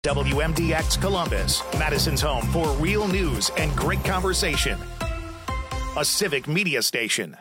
WMDX Columbus, Madison's home for real news and great conversation. A civic media station.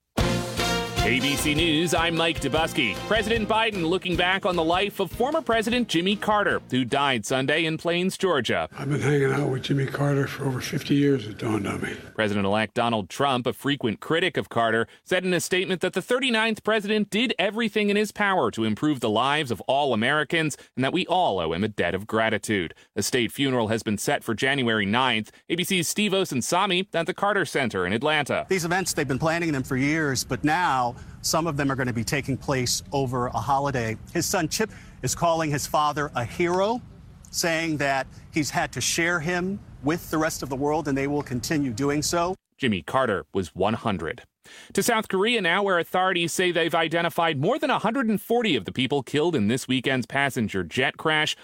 ABC News, I'm Mike Dubusky. President Biden looking back on the life of former President Jimmy Carter, who died Sunday in Plains, Georgia. I've been hanging out with Jimmy Carter for over 50 years, it dawned on me. President-elect Donald Trump, a frequent critic of Carter, said in a statement that the 39th president did everything in his power to improve the lives of all Americans and that we all owe him a debt of gratitude. A state funeral has been set for January 9th. ABC's Steve Osunsami at the Carter Center in Atlanta. These events, they've been planning them for years, but now some of them are going to be taking place over a holiday. His son Chip is calling his father a hero, saying that he's had to share him with the rest of the world, and they will continue doing so. Jimmy Carter was 100. To South Korea now, where authorities say they've identified more than 140 of the people killed in this weekend's passenger jet crash.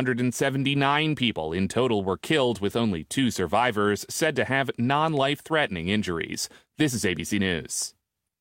179 people in total were killed, with only 2 survivors said to have non-life-threatening injuries. This is ABC News.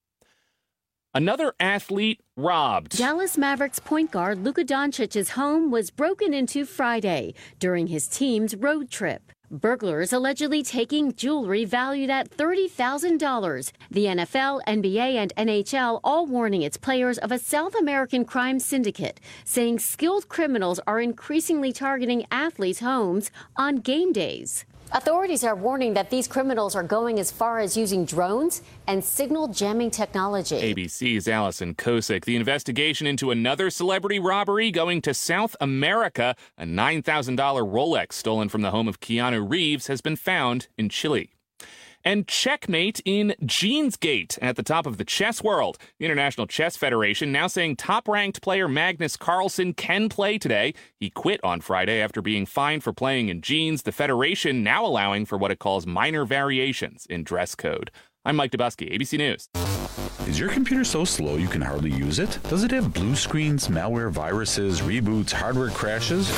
Another athlete robbed. Dallas Mavericks point guard Luka Doncic's home was broken into Friday during his team's road trip. Burglars allegedly taking jewelry valued at $30,000. The NFL, NBA, and NHL all warning its players of a South American crime syndicate, saying skilled criminals are increasingly targeting athletes' homes on game days. Authorities are warning that these criminals are going as far as using drones and signal jamming technology. ABC's Allison Kosick. The investigation into another celebrity robbery going to South America. A $9,000 Rolex stolen from the home of Keanu Reeves has been found in Chile. And checkmate in Jeansgate at the top of the chess world. The International Chess Federation now saying top-ranked player Magnus Carlsen can play today. He quit on Friday after being fined for playing in jeans. The Federation now allowing for what it calls minor variations in dress code. I'm Mike Dubusky, ABC News. Is your computer so slow you can hardly use it? Does it have blue screens, malware, viruses, reboots, hardware crashes?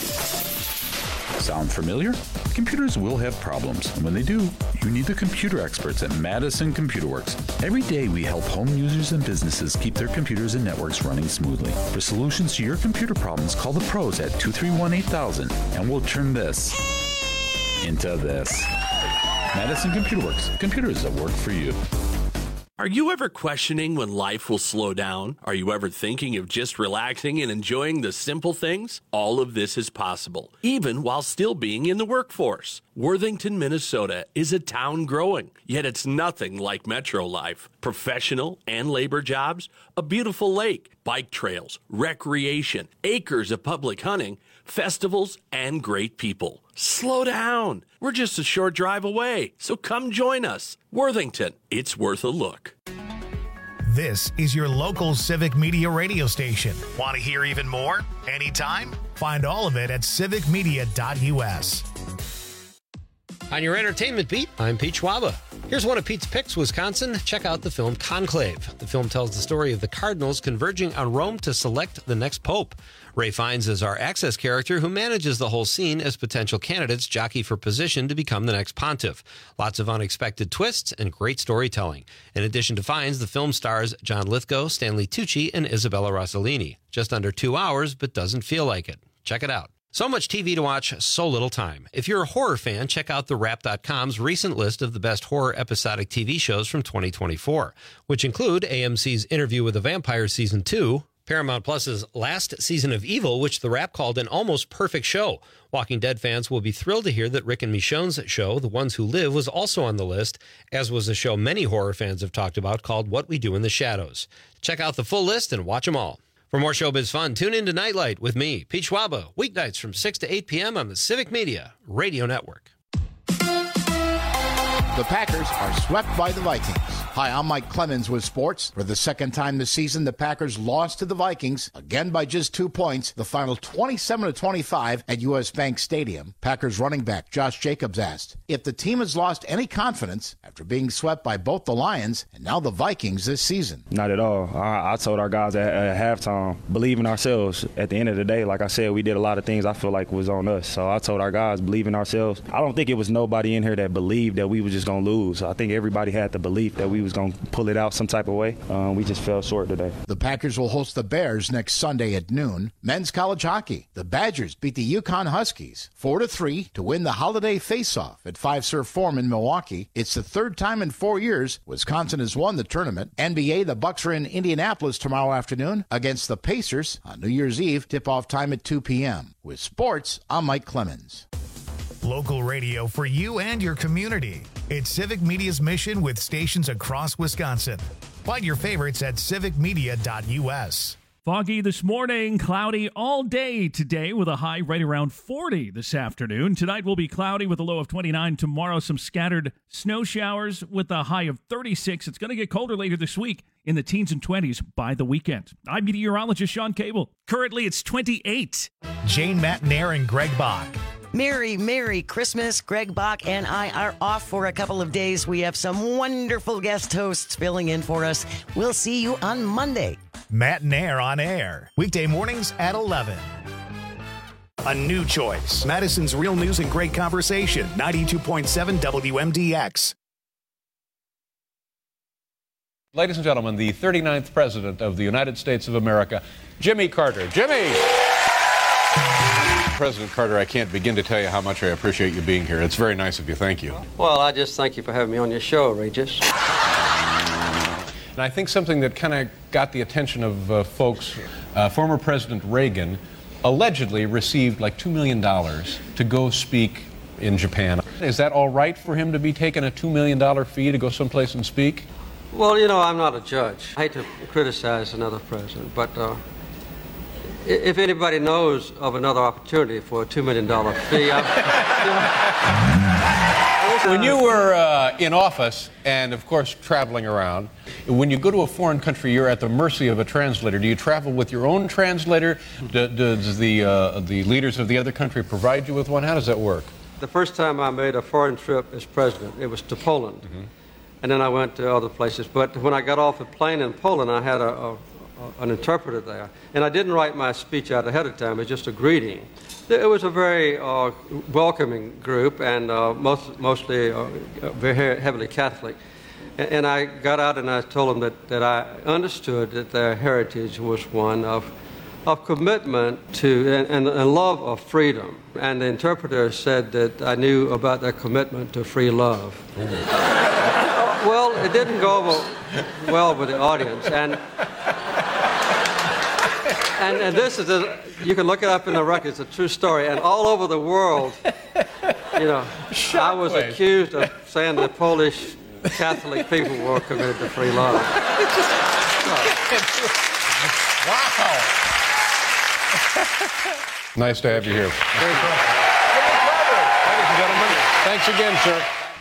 Sound familiar? Computers will have problems, and when they do, you need the computer experts at Madison Computer Works. Every day we help home users and businesses keep their computers and networks running smoothly. For solutions to your computer problems, call the pros at 231-8000, and we'll turn this into this. Madison Computer Works. Computers that work for you. Are you ever questioning when life will slow down? Are you ever thinking of just relaxing and enjoying the simple things? All of this is possible, even while still being in the workforce. Worthington, Minnesota is a town growing, yet it's nothing like metro life. Professional and labor jobs, a beautiful lake, bike trails, recreation, acres of public hunting, festivals, and great people. Slow down. We're just a short drive away, so come join us. Worthington, it's worth a look. This is your local civic media radio station. Want to hear even more? Anytime? Find all of it at civicmedia.us. On your entertainment beat, I'm Pete Schwaba. Here's one of Pete's picks, Wisconsin. Check out the film Conclave. The film tells the story of the cardinals converging on Rome to select the next pope. Ray Fiennes is our Access character who manages the whole scene as potential candidates jockey for position to become the next pontiff. Lots of unexpected twists and great storytelling. In addition to Fiennes, the film stars John Lithgow, Stanley Tucci, and Isabella Rossellini. Just under 2 hours, but doesn't feel like it. Check it out. So much TV to watch, so little time. If you're a horror fan, check out TheWrap.com's recent list of the best horror episodic TV shows from 2024, which include AMC's Interview with a Vampire Season 2, Paramount Plus's last season of Evil, which The Wrap called an almost perfect show. Walking Dead fans will be thrilled to hear that Rick and Michonne's show, The Ones Who Live, was also on the list, as was a show many horror fans have talked about called What We Do in the Shadows. Check out the full list and watch them all. For more showbiz fun, tune in to Nightlight with me, Pete Schwaba, weeknights from 6 to 8 p.m. on the Civic Media Radio Network. The Packers are swept by the Vikings. Hi, I'm Mike Clemens with sports. For the second time this season, the Packers lost to the Vikings, again by just 2 points, the final 27-25 at U.S. Bank Stadium. Packers running back Josh Jacobs asked if the team has lost any confidence after being swept by both the Lions and now the Vikings this season. Not at all. I told our guys at halftime, believe in ourselves. At the end of the day, like I said, we did a lot of things I feel like was on us. So I told our guys, believe in ourselves. I don't think it was nobody in here that believed that we were just going to lose. I think everybody had the belief that we was going to pull it out some type of way. We just fell short today. The Packers will host the Bears next Sunday at noon. Men's college hockey. The Badgers beat the Yukon Huskies 4-3 to win the holiday face-off at Five Surf Forum in Milwaukee. It's the third time in 4 years Wisconsin has won the tournament. NBA, the Bucks are in Indianapolis tomorrow afternoon against the Pacers on New Year's Eve. Tip-off time at 2 p.m. With sports, I'm Mike Clemens. Local radio for you and your community. It's Civic Media's mission with stations across Wisconsin. Find your favorites at civicmedia.us. Foggy this morning, cloudy all day today with a high right around 40 this afternoon. Tonight will be cloudy with a low of 29. Tomorrow, some scattered snow showers with a high of 36. It's going to get colder later this week in the teens and 20s by the weekend. I'm meteorologist Sean Cable. Currently, it's 28. Jane Matnair and Greg Bach. Merry Christmas. Greg Bach and I are off for a couple of days. We have some wonderful guest hosts filling in for us. We'll see you on Monday. Matnair on air. Weekday mornings at 11. A new choice. Madison's Real News and Great Conversation. 92.7 WMDX. Ladies and gentlemen, the 39th President of the United States of America, Jimmy Carter. Jimmy! President Carter, I can't begin to tell you how much I appreciate you being here. It's very nice of you. Thank you. Well, I just thank you for having me on your show, Regis. And I think something that kind of got the attention of folks, former President Reagan allegedly received like $2 million to go speak in Japan. Is that all right for him to be taking a $2 million fee to go someplace and speak? Well, you know, I'm not a judge. I hate to criticize another president, but if anybody knows of another opportunity for a $2 million fee, when you were in office and, of course, traveling around, when you go to a foreign country, you're at the mercy of a translator. Do you travel with your own translator? Does the leaders of the other country provide you with one? How does that work? The first time I made a foreign trip as president, it was to Poland. Mm-hmm. And then I went to other places. But when I got off a plane in Poland, I had an interpreter there. And I didn't write my speech out ahead of time. It was just a greeting. It was a very welcoming group and mostly very heavily Catholic. And I got out and I told them that I understood that their heritage was one of commitment to and love of freedom. And the interpreter said that I knew about their commitment to free love. Well, it didn't go over well with the audience. And this is you can look it up in the records. It's a true story. And all over the world, you know, I was accused of saying that Polish Catholic people were committed to free love. Wow. Nice to have you here. Ladies and gentlemen, thanks again, sir.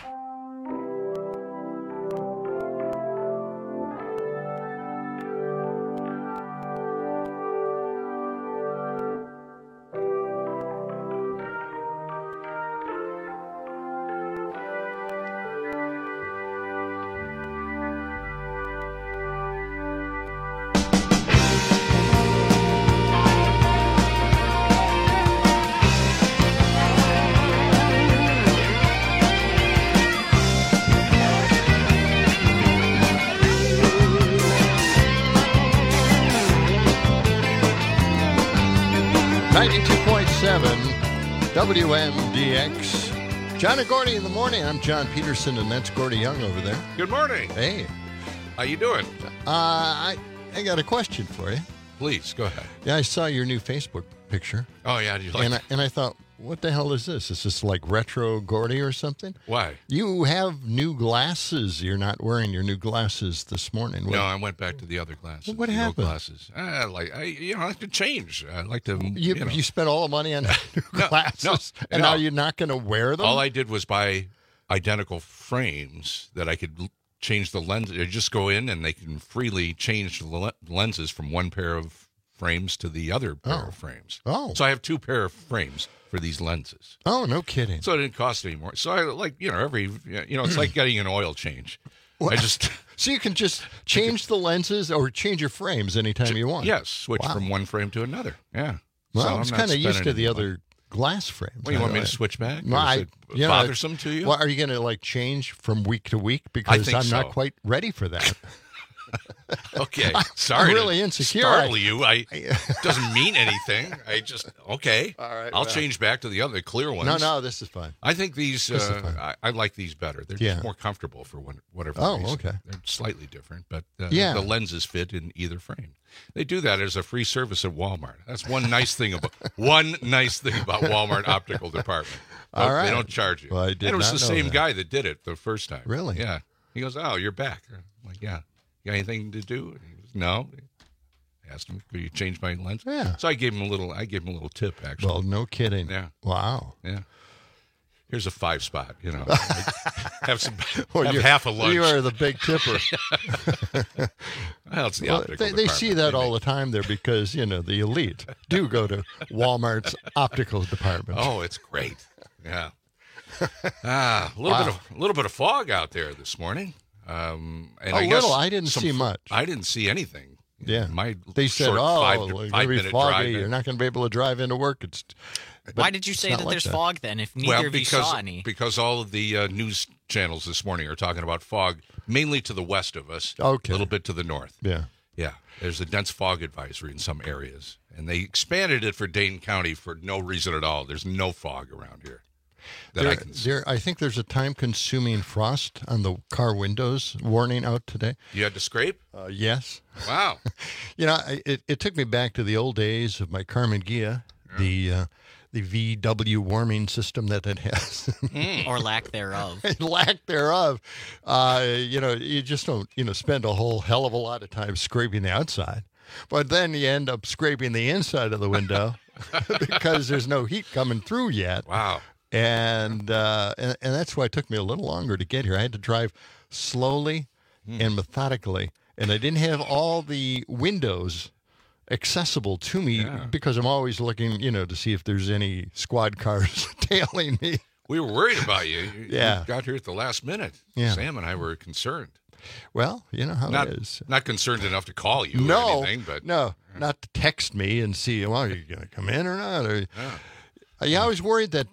WMDX. John and Gordy in the morning. I'm John Peterson, and that's Gordy Young over there. Good morning. Hey. How you doing? I got a question for you. Please, go ahead. Yeah, I saw your new Facebook picture. Oh, yeah? Did you like it? And I thought, what the hell is this? Is this like retro Gordy or something? Why? You have new glasses. You're not wearing your new glasses this morning. No, I went back to the other glasses. What happened? Old glasses. I like to change. I like to. You spent all the money on new glasses, and now you're not going to wear them? All I did was buy identical frames that I could change the lens. I just go in and they can freely change the lenses from one pair of frames to the other pair of frames. Oh. So I have two pair of frames for these lenses. Oh, no kidding. So it didn't cost any more. So I it's like getting an oil change. Well, so you can just change the lenses or change your frames anytime you want. Yes, switch from one frame to another. Yeah. Well, I was kind of used to the other glass frames. Well, you want me to switch back? No, Is it bothersome to you? Well, are you going to like change from week to week? Because I'm not quite ready for that. Okay, sorry. I'm really insecure. Startle you? Doesn't mean anything. I just okay. All right, I'll change back to the other clear ones. No, this is fine. I think these. I like these better. They're just more comfortable for whatever reason. Okay. They're slightly different, but the lenses fit in either frame. They do that as a free service at Walmart. That's one nice thing about Walmart optical department. All right. They don't charge you. Well, I did and it was not the know same that. guy that did it the first time. Really? Yeah. He goes, "Oh, you're back." I'm like, "Yeah. You got anything to do?" And he goes, "No." I asked him, "Could you change my lens?" Yeah. So I gave him a little tip, actually. Well, no kidding. Yeah. Wow. Yeah. Here's a 5 spot. Have Well, half a lunch. You are the big tipper. Well, it's the optical They see department. that all the time there because the elite do go to Walmart's optical department. Oh, it's great. Yeah. A little bit of fog out there this morning. And I guess I didn't see much. I didn't see anything. Yeah. They said, short it's going to be foggy. drive. You're not going to be able to drive into work. Why did you say that there's fog then if neither of you saw any? Because all of the news channels this morning are talking about fog, mainly to the west of us, a little bit to the north. Yeah. Yeah. There's a dense fog advisory in some areas, and they expanded it for Dane County for no reason at all. There's no fog around here. I think there's a time-consuming frost on the car windows warning out today. You had to scrape? Yes. Wow. It took me back to the old days of my Karmann Ghia, the VW warming system that it has. Or lack thereof. Lack thereof. You just don't, spend a whole hell of a lot of time scraping the outside. But then you end up scraping the inside of the window because there's no heat coming through yet. Wow. And that's why it took me a little longer to get here. I had to drive slowly and methodically, and I didn't have all the windows accessible to me because I'm always looking, to see if there's any squad cars tailing me. We were worried about you. You got here at the last minute. Yeah. Sam and I were concerned. Well, you know how it is. Not concerned enough to call you or anything, but not to text me and see, are you going to come in or not? I was worried that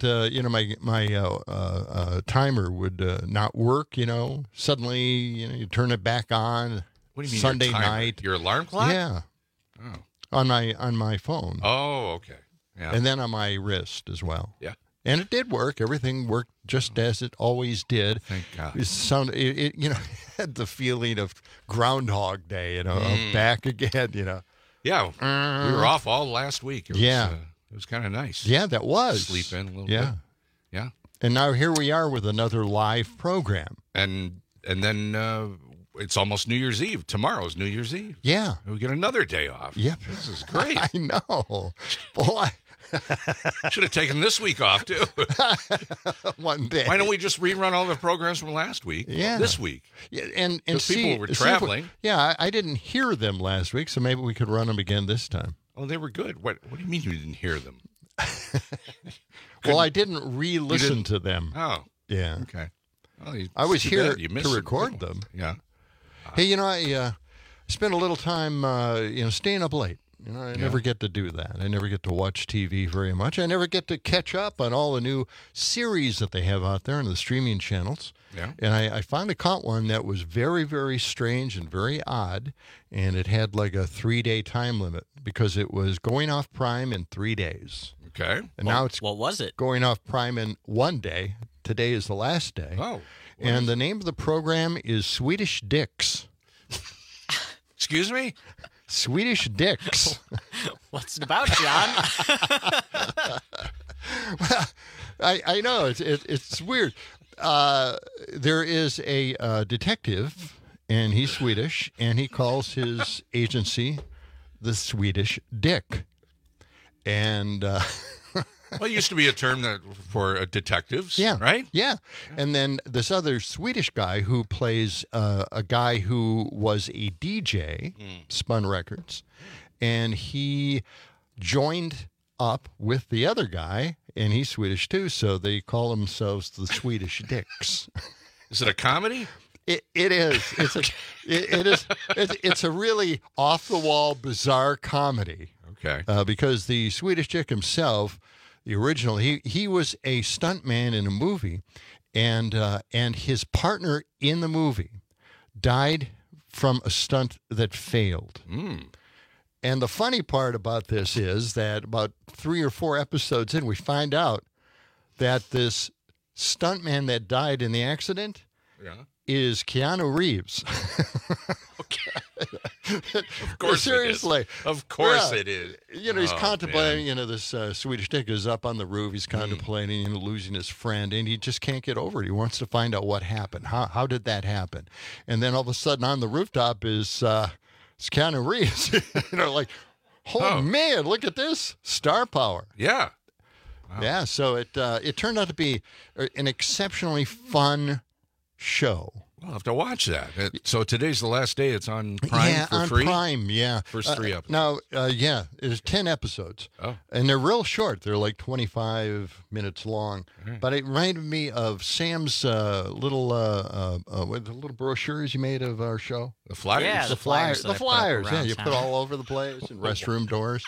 my timer would not work. Suddenly, you turn it back on. What do you mean Sunday your timer? night? Your alarm clock? Yeah. Oh. On my phone. Oh, okay. Yeah. And then on my wrist as well. Yeah. And it did work. Everything worked just as it always did. Thank God. It had the feeling of Groundhog Day. Back again. Yeah. We were off all last week. It was kind of nice. Yeah, that was. Sleep in a little bit. Yeah. And now here we are with another live program. And then it's almost New Year's Eve. Tomorrow's New Year's Eve. Yeah. We get another day off. Yep. This is great. I know. Boy. Should have taken this week off, too. One day. Why don't we just rerun all the programs from last week? Yeah. This week. Yeah, and people were traveling. I didn't hear them last week, so maybe we could run them again this time. Oh, they were good. What do you mean you didn't hear them? Well, I didn't re-listen to them. Oh. Yeah. Okay. Well, I was here to record them. Yeah. Hey, I spent a little time, staying up late. I never get to do that. I never get to watch TV very much. I never get to catch up on all the new series that they have out there on the streaming channels. Yeah. And I finally caught one that was very, very strange and very odd, and it had like a 3-day time limit because it was going off Prime in 3 days. Okay. And now it's what was it? Going off Prime in 1 day. Today is the last day. Oh. And the name of the program is Swedish Dicks. Excuse me? Swedish Dicks. What's it about, John? Well, I know it's weird. There is a detective, and he's Swedish, and he calls his agency the Swedish Dick. And well, it used to be a term for detectives, right? Yeah. And then this other Swedish guy who plays a guy who was a DJ, Spun Records, and he joined up with the other guy, and he's Swedish too, so they call themselves the Swedish Dicks. Is it a comedy? It is. It's a really off the wall, bizarre comedy. Okay. Because the Swedish Dick himself The original. He was a stuntman in a movie, and his partner in the movie died from a stunt that failed. And the funny part about this is that about 3 or 4 episodes in, we find out that this stuntman that died in the accident is Keanu Reeves. Of course seriously. It is. Of course it is. He's contemplating, this Swedish Dick is up on the roof. He's contemplating, losing his friend, and he just can't get over it. He wants to find out what happened. How did that happen? And then all of a sudden on the rooftop is Keanu Reeves. Man, look at this. Star power. Yeah. Wow. Yeah, so it turned out to be an exceptionally fun show. I'll have to watch that. So today's the last day. It's on Prime for free? Yeah, on Prime, yeah. First 3 episodes. Now, there's 10 episodes. Oh. And they're real short. They're like 25 minutes long. Right. But it reminded me of Sam's little brochures you made of our show. The flyers? Yeah, the flyers. The flyers, yeah. You put all over the place and restroom doors.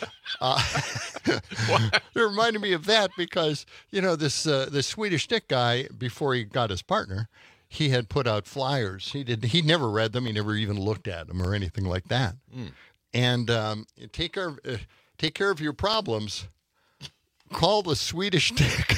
It reminded me of that because, this Swedish Dick guy, before he got his partner, he had put out flyers. He never read them. He never even looked at them or anything like that. And take care of your problems. Call the Swedish Dick.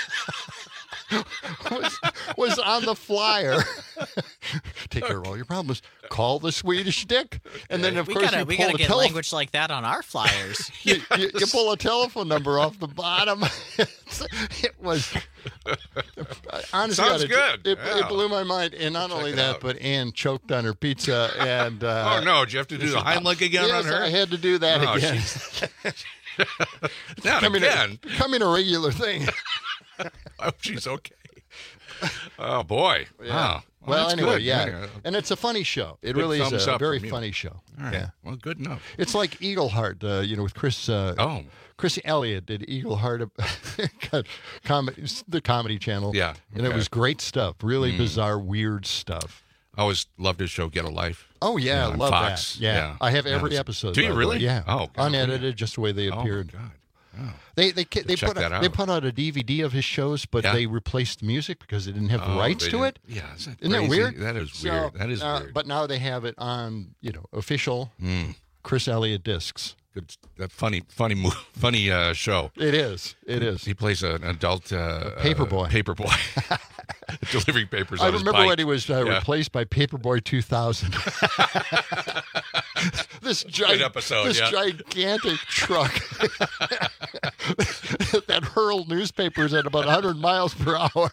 was on the flyer. Take care of all your problems. Call the Swedish Dick. And then, of course, we gotta get language like that on our flyers. you pull a telephone number off the bottom. It was... Honestly, sounds good. It blew my mind. And not only that, but Ann choked on her pizza. And oh, no. Did you have to do the Heimlich again on her? Yes, I had to do that again. Becoming a regular thing. I hope she's okay. Oh, boy. Yeah. Wow. Well, anyway, good. Yeah. And it's a funny show. It really is a very funny show. All right. Yeah. Well, good enough. It's like Eagleheart, with Chris. Chris Elliott did Eagleheart, the Comedy Channel. Yeah. And it was great stuff. Really bizarre, weird stuff. I always loved his show, Get a Life. Oh, yeah. I love Fox. that. Yeah. I have every episode. Do you really? Yeah. Oh, God. Unedited, just the way they appeared. Oh, my God. Oh. They put out a DVD of his shows, but they replaced the music because they didn't have the rights to it. Yeah, isn't that weird? That is weird. That is weird. But now they have it on official Chris Elliott discs. Good, that funny show. It is. He plays an adult Paperboy. Delivering papers. I on his remember bike. when he was replaced by Paperboy 2000. This gigantic truck that hurled newspapers at about 100 miles per hour.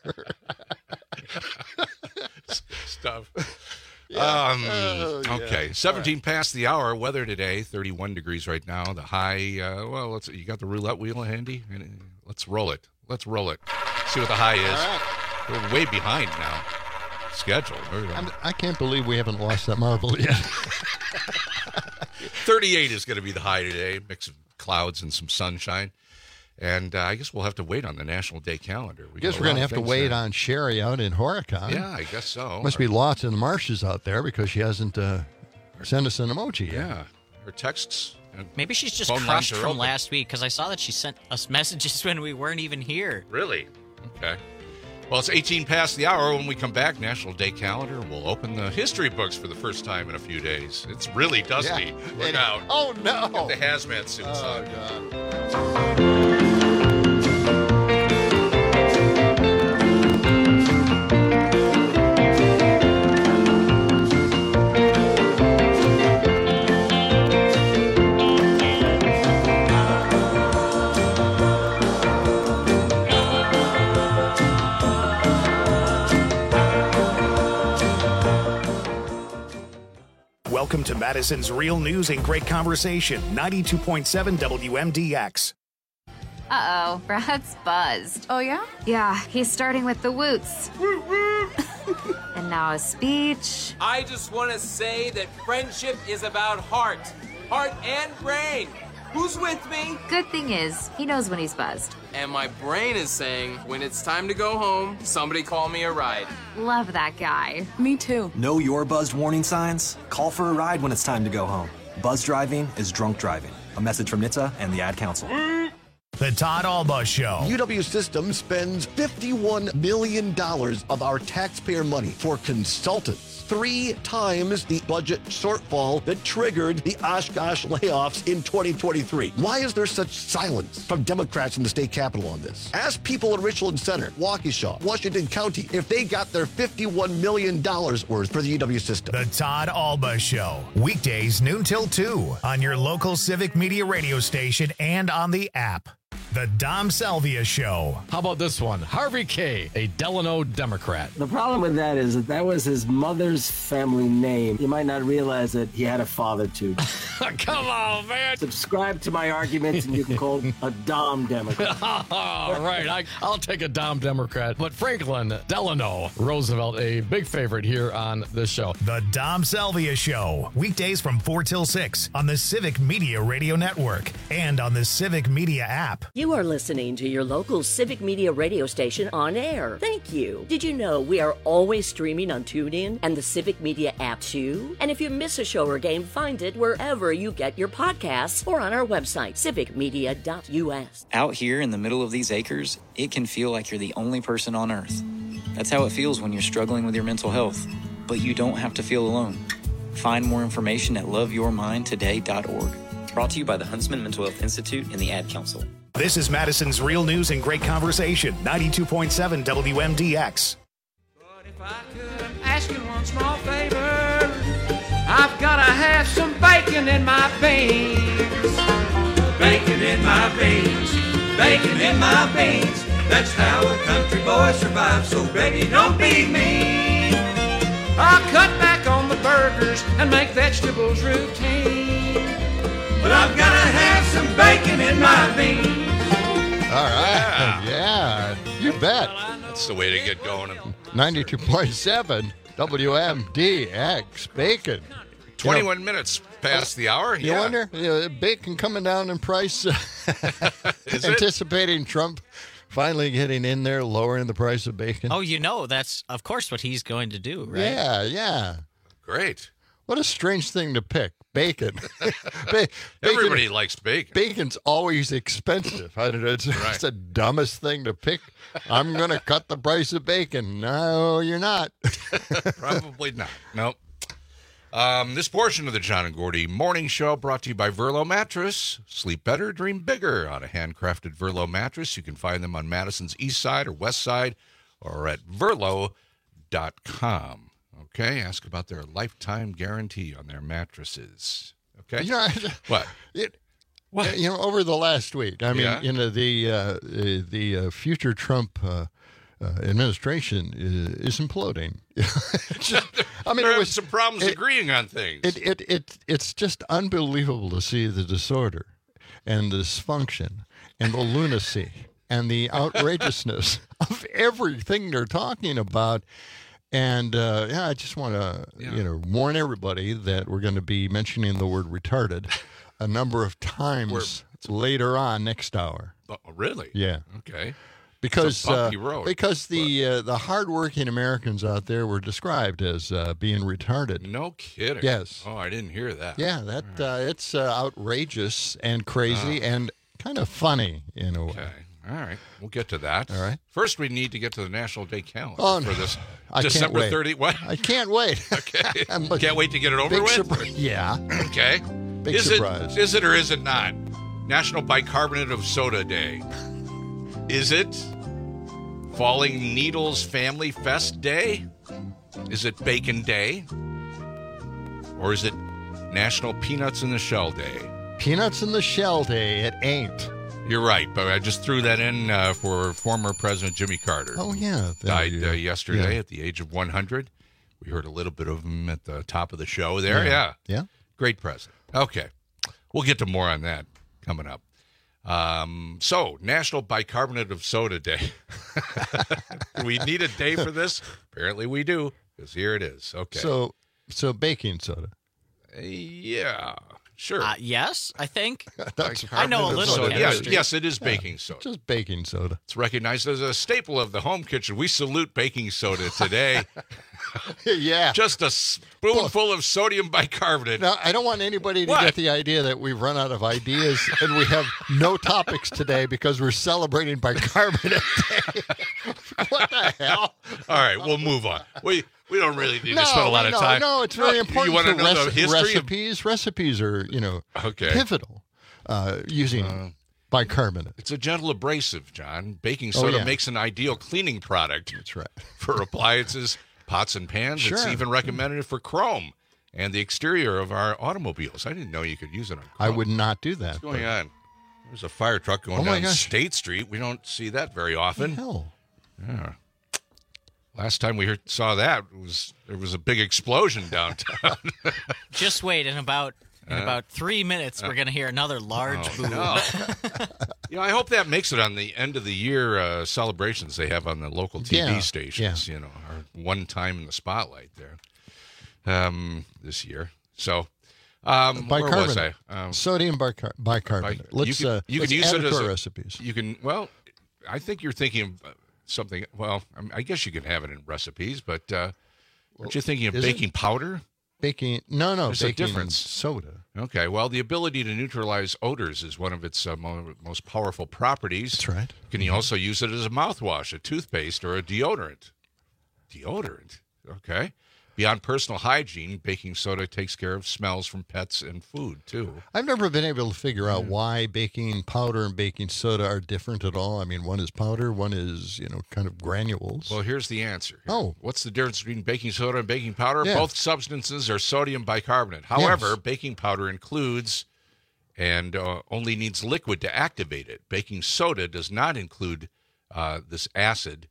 Stuff. Yeah. Okay, 17 past the hour. Weather today, 31 degrees right now. The high, you got the roulette wheel handy? Let's roll it. See what the high is. Right. We're way behind now. Schedule. I can't believe we haven't lost that marble yet. 38 is going to be the high today. Mix of clouds and some sunshine. And I guess we'll have to wait on the National Day calendar. I guess we're going to have to wait on Sherry out in Horicon. Yeah, I guess so. Must be lots in the marshes out there because she hasn't sent us an emoji yet. Yeah. Her texts. Maybe she's just crushed from last week because I saw that she sent us messages when we weren't even here. Really? Okay. Well, it's 18 past the hour. When we come back, National Day calendar, we'll open the history books for the first time in a few days. It's really dusty. Look out. Oh, no. Get the hazmat suits on. God. Welcome to Madison's Real News and Great Conversation, 92.7 WMDX. Uh-oh, Brad's buzzed. Oh, yeah? Yeah, he's starting with the woots. And now a speech. I just want to say that friendship is about heart and brain. Who's with me? Good thing is, he knows when he's buzzed. And my brain is saying, when it's time to go home, somebody call me a ride. Love that guy. Me too. Know your buzzed warning signs? Call for a ride when it's time to go home. Buzz driving is drunk driving. A message from NHTSA and the Ad Council. The Todd Alba Show. UW System spends $51 million of our taxpayer money for consultants. 3 times the budget shortfall that triggered the Oshkosh layoffs in 2023. Why is there such silence from Democrats in the state capitol on this? Ask people in Richland Center, Waukesha, Washington County if they got their $51 million worth for the UW System. The Todd Alba Show. Weekdays noon till 2 on your local Civic Media radio station and on the app. The Dom Salvia Show. How about this one? Harvey K., a Delano Democrat. The problem with that is that was his mother's family name. You might not realize that he had a father, too. Come on, man. Subscribe to my arguments, and you can call him a Dom Democrat. All right, I'll take a Dom Democrat. But Franklin Delano Roosevelt, a big favorite here on this show. The Dom Salvia Show. Weekdays from 4 till 6 on the Civic Media Radio Network and on the Civic Media app. You are listening to your local Civic Media radio station on air. Thank you. Did you know we are always streaming on TuneIn and the Civic Media app too? And if you miss a show or game, find it wherever you get your podcasts or on our website, civicmedia.us. Out here in the middle of these acres, it can feel like you're the only person on earth. That's how it feels when you're struggling with your mental health. But you don't have to feel alone. Find more information at loveyourmindtoday.org. Brought to you by the Huntsman Mental Health Institute and the Ad Council. This is Madison's Real News and Great Conversation, 92.7 WMDX. But if I could ask you one small favor, I've gotta have some bacon in my veins. Bacon in my veins, bacon in my veins. That's how a country boy survives, so baby, don't be mean. I'll cut back on the burgers and make vegetables routine. But I've gotta have some bacon in my veins. All right. Yeah, you bet. That's the way to get going. 92.7 WMDX Bacon. 21 minutes past the hour. You wonder, bacon coming down in price. Anticipating Trump finally getting in there, lowering the price of bacon. Oh, that's, of course, what he's going to do, right? Yeah. Great. What a strange thing to pick. Bacon. Everybody likes bacon. Bacon's always expensive. It's the dumbest thing to pick. I'm going to cut the price of bacon. No, you're not. Probably not. Nope. This portion of the John and Gordy Morning Show brought to you by Verlo Mattress. Sleep better, dream bigger on a handcrafted Verlo mattress. You can find them on Madison's east side or west side or at verlo.com. Okay, ask about their lifetime guarantee on their mattresses. Okay, what? What? Over the last week, the future Trump administration is imploding. They're having some problems agreeing on things. It's just unbelievable to see the disorder and the dysfunction and the lunacy and the outrageousness of everything they're talking about. And I just want to warn everybody that we're going to be mentioning the word retarded a number of times later on next hour. Oh, really? Yeah. Okay. Because because the hardworking Americans out there were described as being retarded. No kidding. Yes. Oh, I didn't hear that. Yeah, it's outrageous and crazy and kind of funny in a way. Okay. All right, we'll get to that. All right. First, we need to get to the National Day calendar for this I December can't wait. 30. What? I can't wait. Okay. Can't wait to get it over with? Yeah. Okay. Big surprise. Is it or is it not National Bicarbonate of Soda Day? Is it Falling Needles Family Fest Day? Is it Bacon Day? Or is it National Peanuts in the Shell Day? Peanuts in the Shell Day. It ain't. You're right, but I just threw that in for former President Jimmy Carter. Oh, yeah. Died yesterday at the age of 100. We heard a little bit of him at the top of the show there. Yeah. Great president. Okay. We'll get to more on that coming up. So, National Bicarbonate of Soda Day. Do we need a day for this? Apparently we do, because here it is. Okay. So baking soda. Yeah. Sure. Yes, I think. I know a little soda. bit. Yes, it is baking soda. Just baking soda. It's recognized as a staple of the home kitchen. We salute baking soda today. Yeah. Just a spoonful of sodium bicarbonate. Now, I don't want anybody to get the idea that we've run out of ideas and we have no topics today because we're celebrating bicarbonate day. What the hell? All right, we'll move on. We don't really need to spend a lot of time. No, it's very important. You want to know the history recipes? Recipes are, pivotal using bicarbonate. It's a gentle abrasive, John. Baking soda makes an ideal cleaning product. That's right. For appliances, pots and pans. Sure. It's even recommended for chrome and the exterior of our automobiles. I didn't know you could use it on chrome. I would not do that. What's going on? There's a fire truck going down State Street. We don't see that very often. Hell. Yeah. Last time we saw that there was a big explosion downtown. Just wait, in about 3 minutes, we're going to hear another large boom. No. I hope that makes it on the end of the year celebrations they have on the local TV stations. Yeah. Our one time in the spotlight there this year. So, where was I? Sodium bicarbonate. You can use add it as to our recipes. You can. Well, I think you're thinking of something. Well, I guess you can have it in recipes, but aren't you thinking of baking powder? Baking? No. There's baking a difference. Soda. Okay. Well, the ability to neutralize odors is one of its most powerful properties. That's right. Can you also use it as a mouthwash, a toothpaste, or a deodorant? Deodorant. Okay. Beyond personal hygiene, baking soda takes care of smells from pets and food, too. I've never been able to figure out why baking powder and baking soda are different at all. I mean, one is powder, one is, kind of granules. Well, here's the answer. Oh. What's the difference between baking soda and baking powder? Yeah. Both substances are sodium bicarbonate. However, baking powder includes and only needs liquid to activate it. Baking soda does not include this acid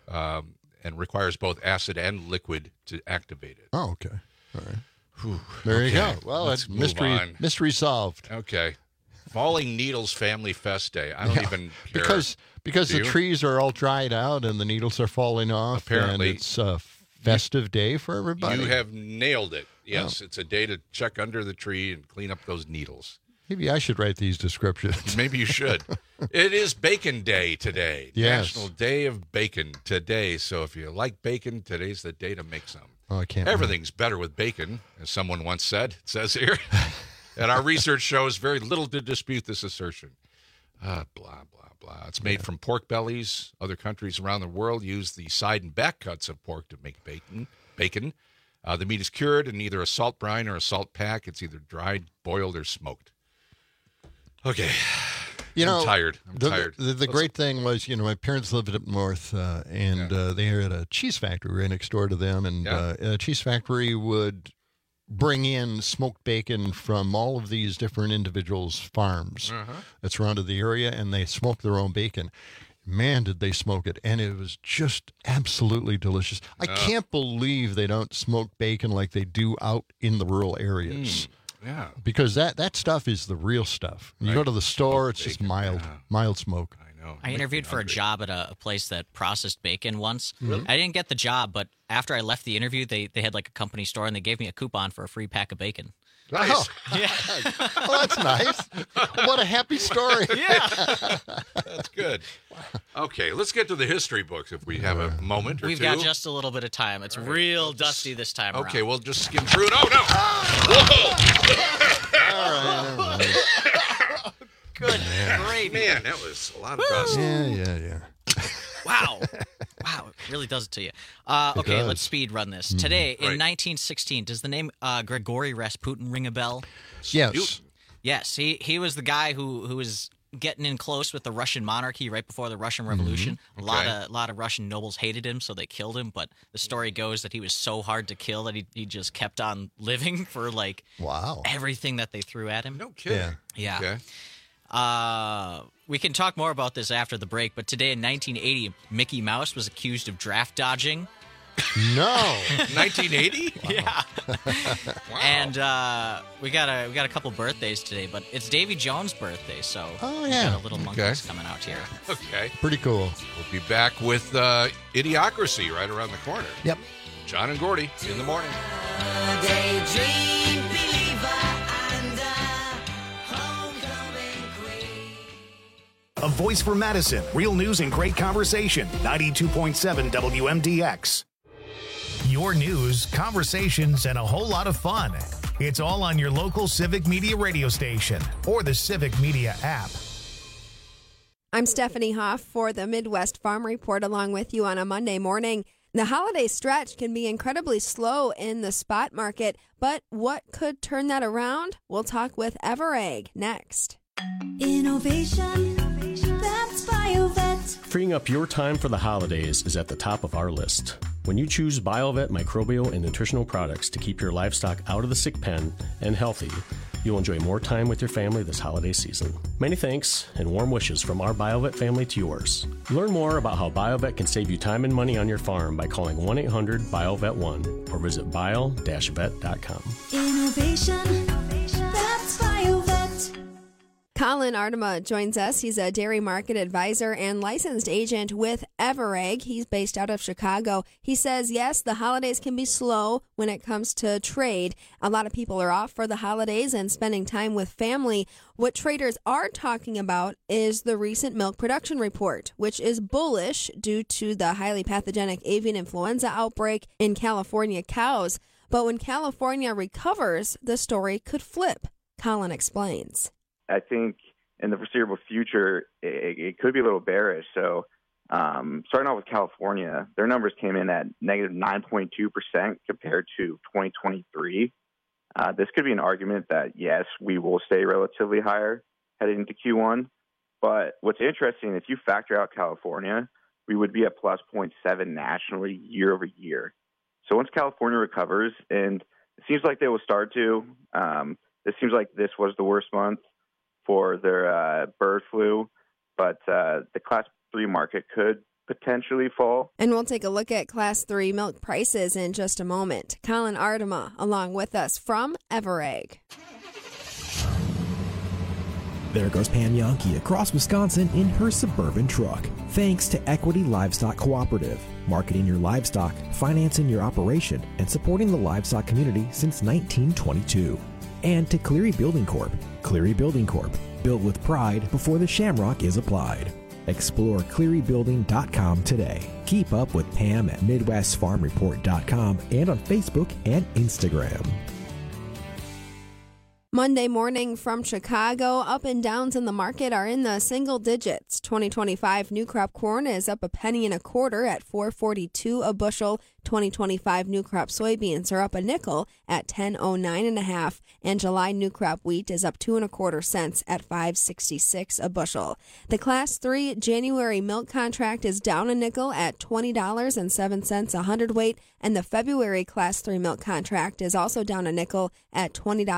and requires both acid and liquid to activate it. Oh, okay. All right. Whew. There you go. Well, Let's that's move on. mystery solved. Okay. Falling Needles Family Fest Day. I don't even care. Because Do the you? trees are all dried out and the needles are falling off. Apparently. And it's a festive day for everybody. You have nailed it. Yes, It's a day to check under the tree and clean up those needles. Maybe I should write these descriptions. Maybe you should. It is Bacon Day today. Yes. National Day of Bacon today. So if you like bacon, today's the day to make some. Oh, I can't. Everything's better with bacon, as someone once said. It says here. And our research shows very little to dispute this assertion. Blah, blah, blah. It's made from pork bellies. Other countries around the world use the side and back cuts of pork to make bacon. The meat is cured in either a salt brine or a salt pack. It's either dried, boiled, or smoked. Okay. I'm tired. The great thing was, my parents lived up north, and they had a cheese factory right next door to them, and a cheese factory would bring in smoked bacon from all of these different individuals' farms that surrounded the area, and they smoked their own bacon. Man, did they smoke it, and it was just absolutely delicious. I can't believe they don't smoke bacon like they do out in the rural areas. Yeah. Because that stuff is the real stuff. You go to the store, it's just mild smoke. I know. I interviewed for a job at a place that processed bacon once. Really? I didn't get the job, but after I left the interview, they had like a company store, and they gave me a coupon for a free pack of bacon. Nice. Oh, Yeah. well, that's nice. What a happy story. Yeah. That's good. Okay, let's get to the history books if we have a moment or We've two. got just a little bit of time. It's real dusty this time around. Okay, we'll just skim through it. Oh, no! Whoa! All right. Good gravy. Man, that was a lot of dust. Yeah. Wow. Wow, it really does it to you. Okay, does. let's speed run this. Today, in 1916, does the name Grigory Rasputin ring a bell? Yes. Yes, he was the guy who was getting in close with the Russian monarchy right before the Russian Revolution. A lot of Russian nobles hated him, so they killed him. But the story goes that he was so hard to kill that he just kept on living for everything that they threw at him. No kidding. Yeah. Okay. We can talk more about this after the break, but today in 1980, Mickey Mouse was accused of draft dodging. No. 1980? Yeah. Wow. And we got a couple birthdays today, but it's Davy Jones' birthday, so we got a little monkeys coming out here. Okay. Pretty cool. We'll be back with Idiocracy right around the corner. Yep. John and Gordy in the morning. Daydream believer and a voice for Madison, real news and great conversation. 92.7 WMDX. Your news, conversations, and a whole lot of fun. It's all on your local Civic Media radio station or the Civic Media app. I'm Stephanie Hoff for the Midwest Farm Report along with you on a Monday morning. The holiday stretch can be incredibly slow in the spot market, but what could turn that around? We'll talk with Everegg next. Innovation, that's BioVet. Freeing up your time for the holidays is at the top of our list. When you choose BioVet microbial and nutritional products to keep your livestock out of the sick pen and healthy, you'll enjoy more time with your family this holiday season. Many thanks and warm wishes from our BioVet family to yours. Learn more about how BioVet can save you time and money on your farm by calling 1-800-BioVet1 or visit bio-vet.com. Innovation, that's BioVet. Colin Artema joins us. He's a dairy market advisor and licensed agent with Everegg. He's based out of Chicago. He says, yes, the holidays can be slow when it comes to trade. A lot of people are off for the holidays and spending time with family. What traders are talking about is the recent milk production report, which is bullish due to the highly pathogenic avian influenza outbreak in California cows. But when California recovers, the story could flip. Colin explains. I think in the foreseeable future, it could be a little bearish. So starting off with California, their numbers came in at negative 9.2% compared to 2023. This could be an argument that, yes, we will stay relatively higher heading into Q1. But what's interesting, if you factor out California, we would be at plus 0.7 nationally year over year. So once California recovers, and it seems like they will start to, it seems like this was the worst month for their bird flu, but the Class 3 market could potentially fall. And we'll take a look at Class 3 milk prices in just a moment. Colin Artema along with us from Everegg. There goes Pam Yonke across Wisconsin in her Suburban truck. Thanks to Equity Livestock Cooperative, marketing your livestock, financing your operation, and supporting the livestock community since 1922. And to Cleary Building Corp. Cleary Building Corp. Built with pride before the shamrock is applied. Explore clearybuilding.com today. Keep up with Pam at MidwestFarmReport.com and on Facebook and Instagram. Monday morning from Chicago, up and downs in the market are in the single digits. 2025 new crop corn is up a penny and a quarter at $4.42 a bushel. 2025 new crop soybeans are up a nickel at $10.09.5, and July new crop wheat is up 2 1/4 cents at $5.66 a bushel. The Class 3 January milk contract is down a nickel at $20.07 a hundredweight, and the February Class 3 milk contract is also down a nickel at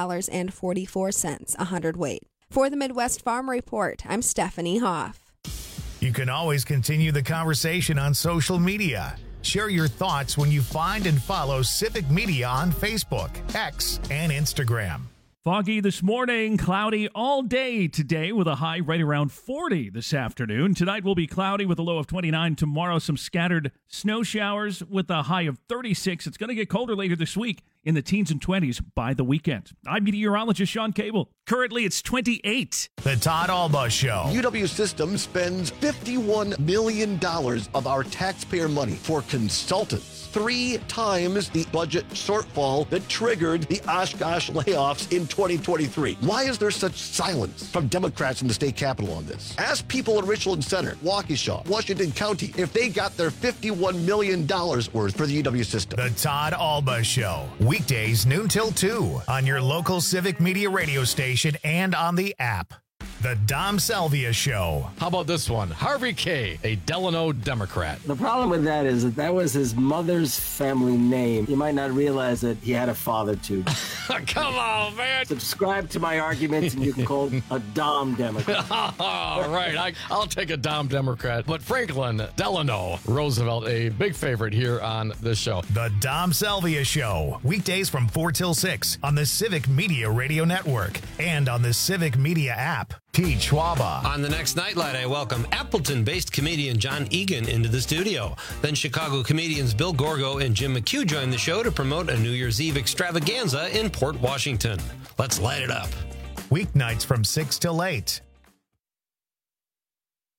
$20.44 a hundredweight. For the Midwest Farm Report, I'm Stephanie Hoff. You can always continue the conversation on social media. Share your thoughts when you find and follow Civic Media on Facebook, X, and Instagram. Foggy this morning, cloudy all day today with a high right around 40 this afternoon. Tonight will be cloudy with a low of 29. Tomorrow, some scattered snow showers with a high of 36. It's going to get colder later this week in the teens and 20s by the weekend. I'm meteorologist Sean Cable. Currently, it's 28. The Todd Alba Show. UW Systems spends $51 million of our taxpayer money for consultants. 3 times the budget shortfall that triggered the Oshkosh layoffs in 2023. Why is there such silence from Democrats in the state capitol on this? Ask people in Richland Center, Waukesha, Washington County, if they got their $51 million worth for the UW system. The Todd Alba Show. Weekdays noon till 2 on your local Civic Media radio station and on the app. The Dom Salvia Show. How about this one? Harvey K., a Delano Democrat. The problem with that is that was his mother's family name. You might not realize that he had a father, too. Come on, man. Subscribe to my arguments and you can call a Dom Democrat. All right, I'll take a Dom Democrat. But Franklin Delano Roosevelt, a big favorite here on this show. The Dom Salvia Show. Weekdays from 4 till 6 on the Civic Media Radio Network and on the Civic Media app. Pete Schwaba. On the next Nightlight, I welcome Appleton-based comedian John Egan into the studio. Then Chicago comedians Bill Gorgo and Jim McHugh join the show to promote a New Year's Eve extravaganza in Port Washington. Let's light it up. Weeknights from 6 till 8.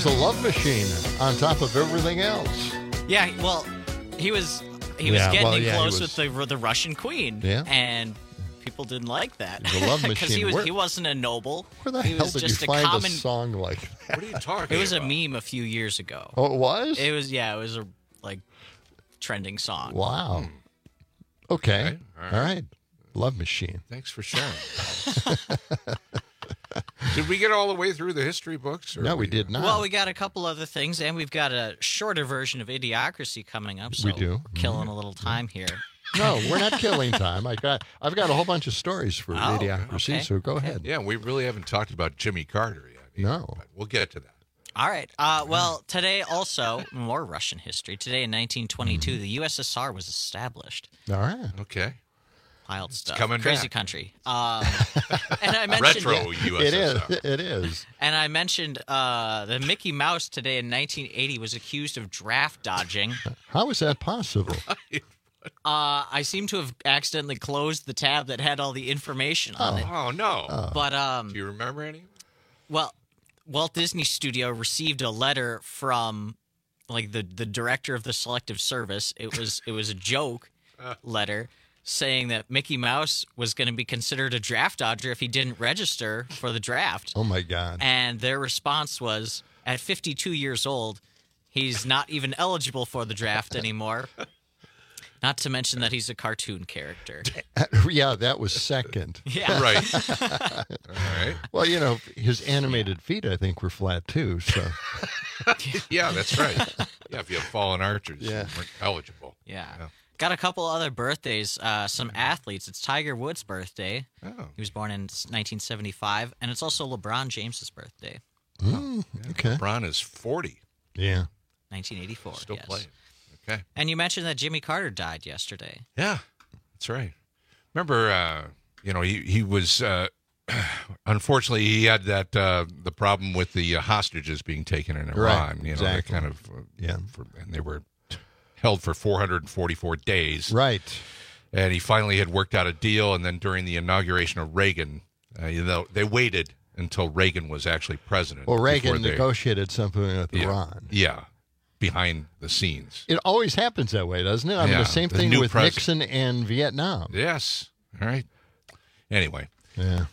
was a love machine on top of everything else. Yeah, well, he was getting close with the Russian queen. Yeah. And people didn't like that. He was a love Because machine. he wasn't a noble. Where the he hell was did you just find common... a song like that? What are you talking It was about? a meme a few years ago. Oh, it was? It was a trending song. Wow. Okay. All All right. Love machine. Thanks for sharing. Did we get all the way through the history books? No, we did not. Well, we got a couple other things, and we've got a shorter version of Idiocracy coming up. So We do. We're killing a little time here. No, we're not killing time. I've got a whole bunch of stories for Idiocracy, okay. so go ahead. Yeah, we really haven't talked about Jimmy Carter yet. No. But we'll get to that. All right. Well, today also, more Russian history. Today in 1922, the USSR was established. All right. Okay. Wild stuff. coming Crazy back. country. And I mentioned Retro USSR. It is. And I mentioned the Mickey Mouse today in 1980 was accused of draft dodging. How is that possible? I seem to have accidentally closed the tab that had all the information on it. Oh, no. But do you remember any? well, Walt Disney Studio received a letter from like the director of the Selective Service. It was a joke letter saying that Mickey Mouse was going to be considered a draft dodger if he didn't register for the draft. Oh my God. And their response was, at 52 years old, he's not even eligible for the draft anymore. Not to mention that he's a cartoon character. Yeah, that was second. Yeah. Right. All right. Well, his animated feet, I think, were flat too. So. Yeah, that's right. Yeah, if you have fallen archers, you weren't eligible. Yeah. Got a couple other birthdays. Some athletes. It's Tiger Woods' birthday. Oh. He was born in 1975, and it's also LeBron James's birthday. Okay. LeBron is 40. Yeah. 1984. Still yes. playing. Okay. And you mentioned that Jimmy Carter died yesterday. Yeah, that's right. Remember, he was, unfortunately, he had that, the problem with the hostages being taken in Iran. Right, That exactly. kind of, and they were held for 444 days. Right. And he finally had worked out a deal, and then during the inauguration of Reagan, they waited until Reagan was actually president. Well, Reagan before they- negotiated something with Iran. Yeah, behind the scenes. It always happens that way, doesn't it? I mean, Yeah, the same the thing new with president. Nixon and Vietnam. Yes. All right. Anyway. Yeah.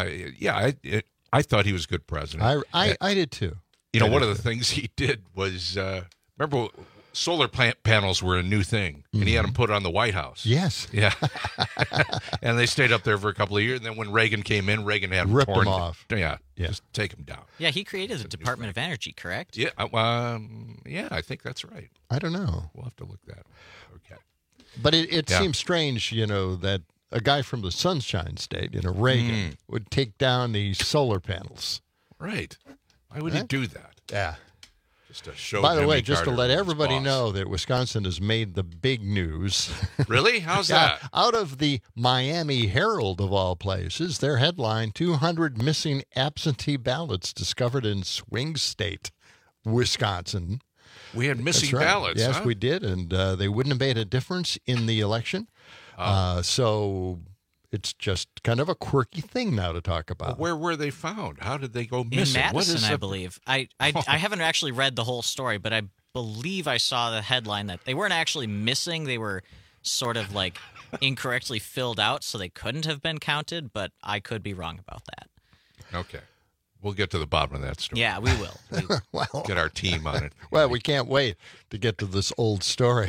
I thought he was a good president. I did too. One of the things he did was, remember, solar panels were a new thing, and he had them put on the White House. Yes. Yeah. And they stayed up there for a couple of years, and then when Reagan came in, Reagan had Ripped torn them off. Yeah. Just take them down. Yeah, he created the Department of Energy, correct? Yeah. Yeah, I think that's right. I don't know. We'll have to look that up. Okay. But it seems strange, that a guy from the Sunshine State, Reagan, would take down these solar panels. Right. Why would he do that? Yeah. Just to show By the way, Jimmy just to Carter let was everybody boss. know that Wisconsin has made the big news. Really? How's Yeah, that? out of the Miami Herald, of all places, their headline, 200 missing absentee ballots discovered in swing state, Wisconsin. We had missing That's right. ballots, Yes, huh? we did, and they wouldn't have made a difference in the election. So it's just kind of a quirky thing now to talk about. Well, where were they found? How did they go In missing? What Madison, is I the- believe. I haven't actually read the whole story, but I believe I saw the headline that they weren't actually missing. They were sort of like incorrectly filled out, so they couldn't have been counted, but I could be wrong about that. Okay. We'll get to the bottom of that story. Yeah, we will. Well, Get our team on it. well, we can't wait to get to this old story.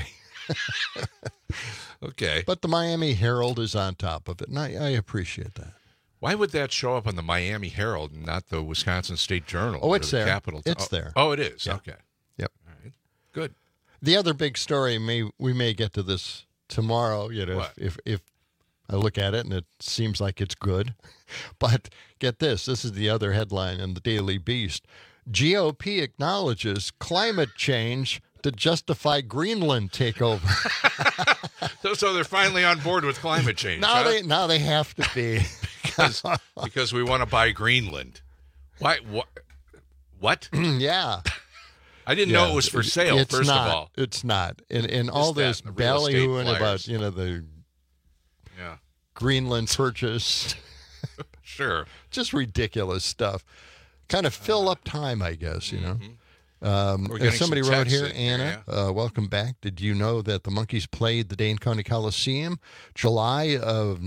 Okay. But the Miami Herald is on top of it, and I appreciate that. Why would that show up on the Miami Herald and not the Wisconsin State Journal? Oh, or it's the there. Capital? It's there. Oh, it is. Yeah. Okay. Yep. All right. Good. The other big story, we may get to this tomorrow, What? if I look at it and it seems like it's good. But get this is the other headline in the Daily Beast. GOP acknowledges climate change to justify Greenland takeover. So they're finally on board with climate change. now huh? they have to be. because we want to buy Greenland. Why? What? Yeah. I didn't know it was for sale. It's first not. of all, It's not. And all that, this the real estate ballyhooing about, flyers. the yeah, Greenland purchase. sure. Just ridiculous stuff. Kind of fill up time, I guess, We're getting somebody some wrote texts here, in here, Anna, welcome back. Did you know that the Monkees played the Dane County Coliseum July of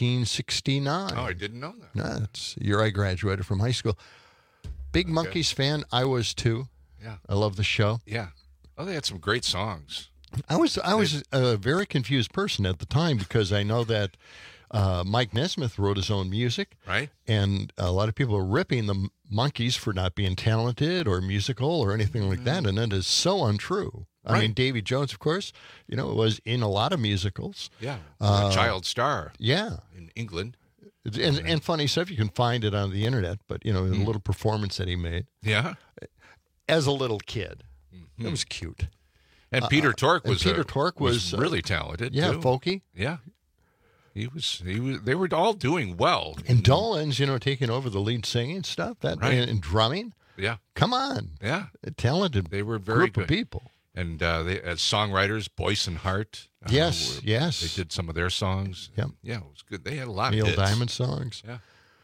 1969? Oh, I didn't know that. No, that's the year I graduated from high school. Big Monkees fan. I was too. Yeah. I love the show. Yeah. Oh, they had some great songs. I was a very confused person at the time because I know that Mike Nesmith wrote his own music. Right. And a lot of people are ripping the Monkees for not being talented or musical or anything like that. And that is so untrue. I mean, Davy Jones, of course, was in a lot of musicals. Yeah. A child star. Yeah. In England. And funny stuff. You can find it on the internet, but, a little performance that he made. Yeah. As a little kid. It was cute. And Peter Tork was was really talented. Yeah, too. folky. Yeah. He was. They were all doing well. And Dolan's, taking over the lead singing stuff, and drumming. Yeah. Come on. Yeah. Talented. They were very group good of people. And they as songwriters, Boyce and Hart. Yes. They did some of their songs. Yep. Yeah, it was good. They had a lot Neil of hits. Diamond songs. Yeah.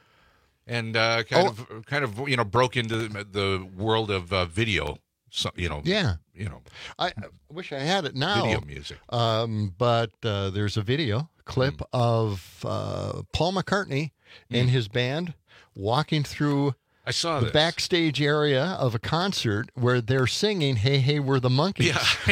And kind of broke into the world of video. So, Yeah. I wish I had it now. Video music. But there's a video clip of Paul McCartney and his band walking through I saw the this. backstage area of a concert where they're singing "Hey, Hey, We're the Monkees."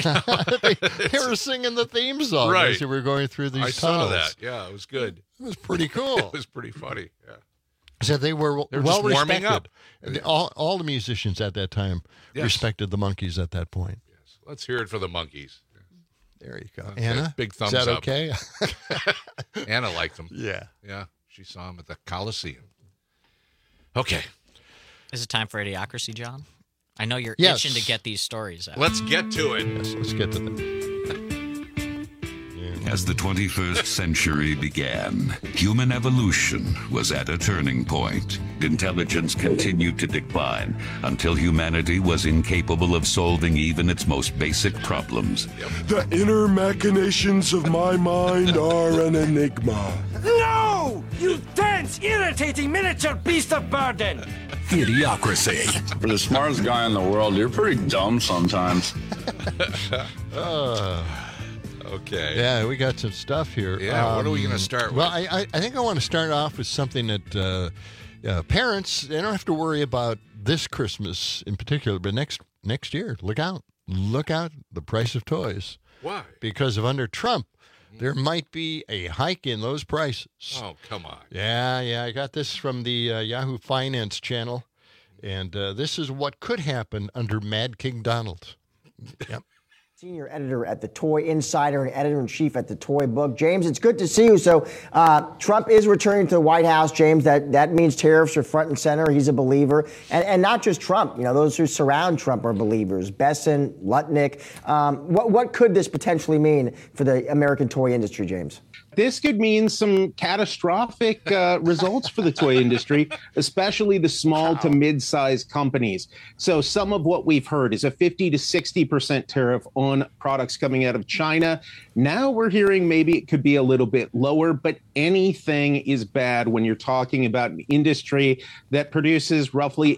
Yeah, they were singing the theme song Right. as they were going through these I saw tunnels. that. Yeah, it was good. It was pretty cool. It was pretty funny. Yeah. So they were They were well just warming respected. up. All the musicians at that time Yes. respected the Monkees at that point. Yes. Let's hear it for the Monkees. There you go. Okay. Anna, Big thumbs is that up. okay? Anna liked them. Yeah. Yeah. She saw them at the Coliseum. Okay. Is it time for Idiocracy, John? I know you're Yes. itching to get these stories out. Let's get to it. Let's get to them. As the 21st century began, human evolution was at a turning point. Intelligence continued to decline until humanity was incapable of solving even its most basic problems. The inner machinations of my mind are an enigma. No! You dense, irritating miniature beast of burden! Idiocracy. For the smartest guy in the world, you're pretty dumb sometimes. Okay. Yeah, we got some stuff here. Yeah, what are we going to start with? Well, I think I want to start off with something that parents, they don't have to worry about this Christmas in particular, but next year, look out. Look out, the price of toys. Why? Because of under Trump, there might be a hike in those prices. Oh, come on. Yeah, I got this from the Yahoo Finance channel, and this is what could happen under Mad King Donald. Yep. Senior editor at the Toy Insider and editor-in-chief at the Toy Book. James, it's good to see you. So Trump is returning to the White House, James. That means tariffs are front and center. He's a believer. And not just Trump. Those who surround Trump are believers. Besson, Lutnick. What could this potentially mean for the American toy industry, James? This could mean some catastrophic results for the toy industry, especially the small to mid-sized companies. So some of what we've heard is a 50 to 60% tariff on products coming out of China. Now we're hearing maybe it could be a little bit lower, but anything is bad when you're talking about an industry that produces roughly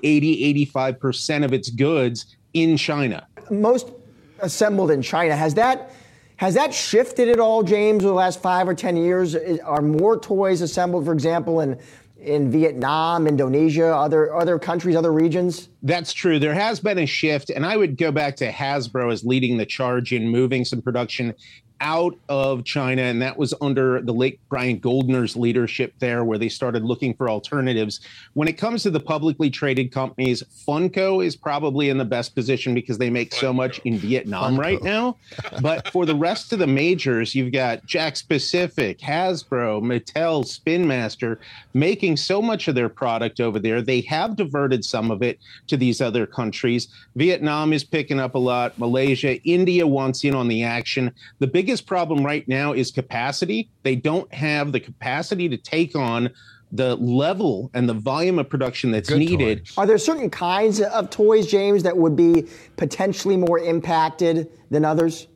80-85% of its goods in China. Most assembled in China. Has that shifted at all, James, over the last 5 or 10 years? Are more toys assembled, for example, in Vietnam, Indonesia, other countries, other regions? That's true. There has been a shift, and I would go back to Hasbro as leading the charge in moving some production out of China, and that was under the late Brian Goldner's leadership there, where they started looking for alternatives. When it comes to the publicly traded companies, Funko is probably in the best position because they make so much in Vietnam right now. But for the rest of the majors, you've got Jakks Pacific, Hasbro, Mattel, Spin Master making so much of their product over there. They have diverted some of it to these other countries. Vietnam is picking up a lot. Malaysia, India wants in on the action. The biggest problem right now is capacity. They don't have the capacity to take on the level and the volume of production that's needed. Are there certain kinds of toys, James, that would be potentially more impacted than others?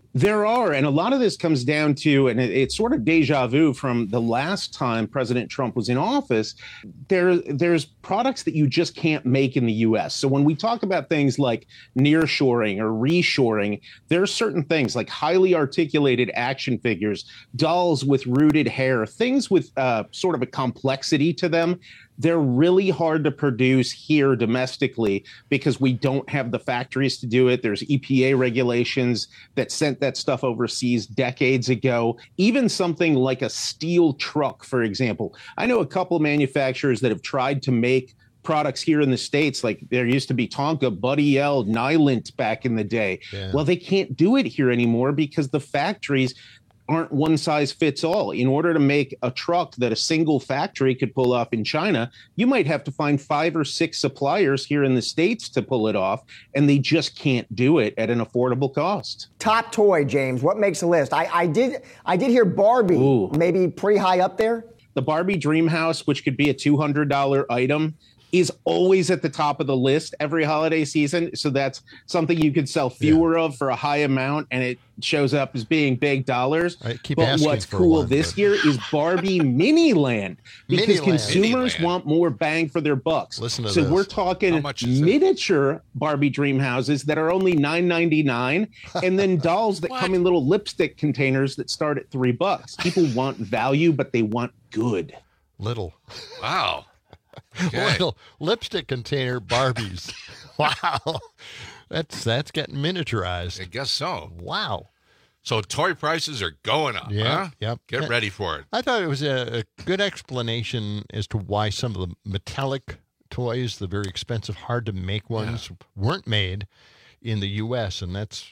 There are, and a lot of this comes down to, and it's sort of deja vu from the last time President Trump was in office. There's products that you just can't make in the U.S. So when we talk about things like nearshoring or reshoring, there are certain things like highly articulated action figures, dolls with rooted hair, things with sort of a complexity to them. They're really hard to produce here domestically because we don't have the factories to do it. There's EPA regulations that sent that stuff overseas decades ago. Even something like a steel truck, for example. I know a couple manufacturers that have tried to make products here in the States, like there used to be Tonka, Buddy L, Nylint back in the day. Yeah. Well, they can't do it here anymore because the factories aren't one size fits all. In order to make a truck that a single factory could pull off in China, you might have to find 5 or 6 suppliers here in the States to pull it off, and they just can't do it at an affordable cost. Top toy, James. What makes the list? I did hear Barbie, maybe pretty high up there. The Barbie Dreamhouse, which could be a $200 item, is always at the top of the list every holiday season. So that's something you could sell fewer of for a high amount, and it shows up as being big dollars. But what's cool this year is Barbie Miniland, because consumers want more bang for their bucks. Listen to so this. We're talking miniature Barbie dream houses that are only $9.99, and then dolls that come in little lipstick containers that start at $3. People want value, but they want good. Little. Wow. Okay. Little lipstick container Barbies. Wow. That's getting miniaturized. I guess so. Wow. So toy prices are going up, huh? Yep. Get ready for it. I thought it was a good explanation as to why some of the metallic toys, the very expensive, hard to make ones, weren't made in the U.S., and that's,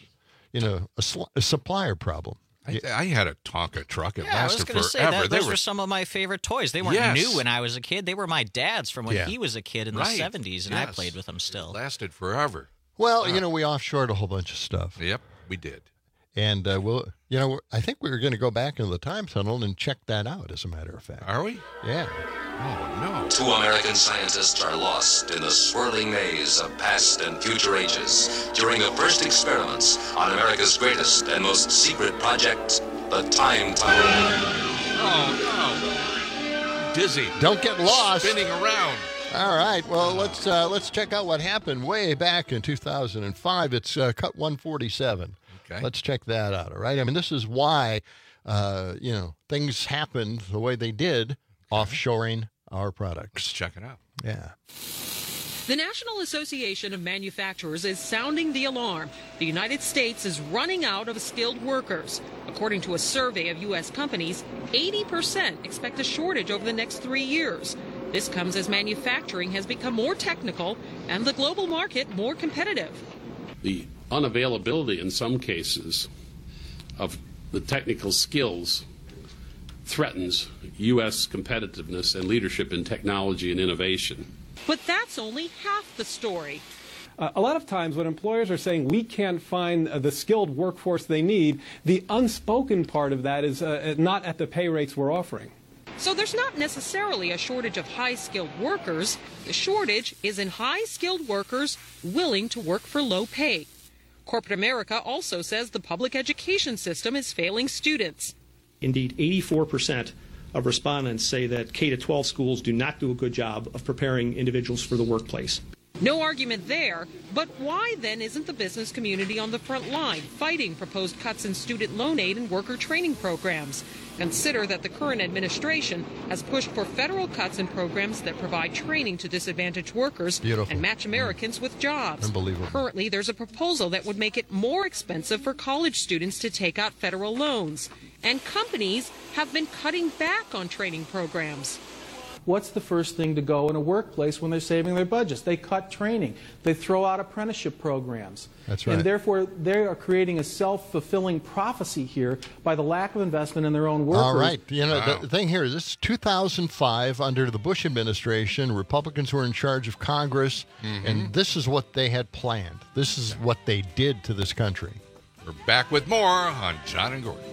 a supplier problem. I had a Tonka truck. It lasted I was going to forever. say those were some of my favorite toys. They weren't new when I was a kid. They were my dad's from when he was a kid in the 70s, and I played with them still. It lasted forever. Well, we offshored a whole bunch of stuff. Yep, we did. And I think we were going to go back into the time tunnel and check that out, as a matter of fact. Are we? Yeah. Oh, no. 2 American scientists are lost in the swirling maze of past and future ages during the first experiments on America's greatest and most secret project, the Time Tunnel. Oh, no. Dizzy. Don't get lost. Spinning around. All right. Well, let's check out what happened way back in 2005. It's cut 147. Okay. Let's check that out. All right. I mean, this is why, things happened the way they did, offshoring our products. Let's check it out. Yeah. The National Association of Manufacturers is sounding the alarm. The United States is running out of skilled workers. According to a survey of U.S. companies, 80% expect a shortage over the next 3 years. This comes as manufacturing has become more technical and the global market more competitive. The unavailability in some cases of the technical skills threatens U.S. competitiveness and leadership in technology and innovation. But that's only half the story. A lot of times when employers are saying we can't find the skilled workforce they need, the unspoken part of that is not at the pay rates we're offering. So there's not necessarily a shortage of high-skilled workers. The shortage is in high-skilled workers willing to work for low pay. Corporate America also says the public education system is failing students. Indeed, 84% of respondents say that K-12 schools do not do a good job of preparing individuals for the workplace. No argument there, but why then isn't the business community on the front line fighting proposed cuts in student loan aid and worker training programs? Consider that the current administration has pushed for federal cuts in programs that provide training to disadvantaged workers and match Americans with jobs. Unbelievable. Currently, there's a proposal that would make it more expensive for college students to take out federal loans. And companies have been cutting back on training programs. What's the first thing to go in a workplace when they're saving their budgets? They cut training. They throw out apprenticeship programs. That's right. And therefore, they are creating a self-fulfilling prophecy here by the lack of investment in their own workers. All right. The thing here is this is 2005 under the Bush administration. Republicans were in charge of Congress, and this is what they had planned. This is what they did to this country. We're back with more on John and Gordon.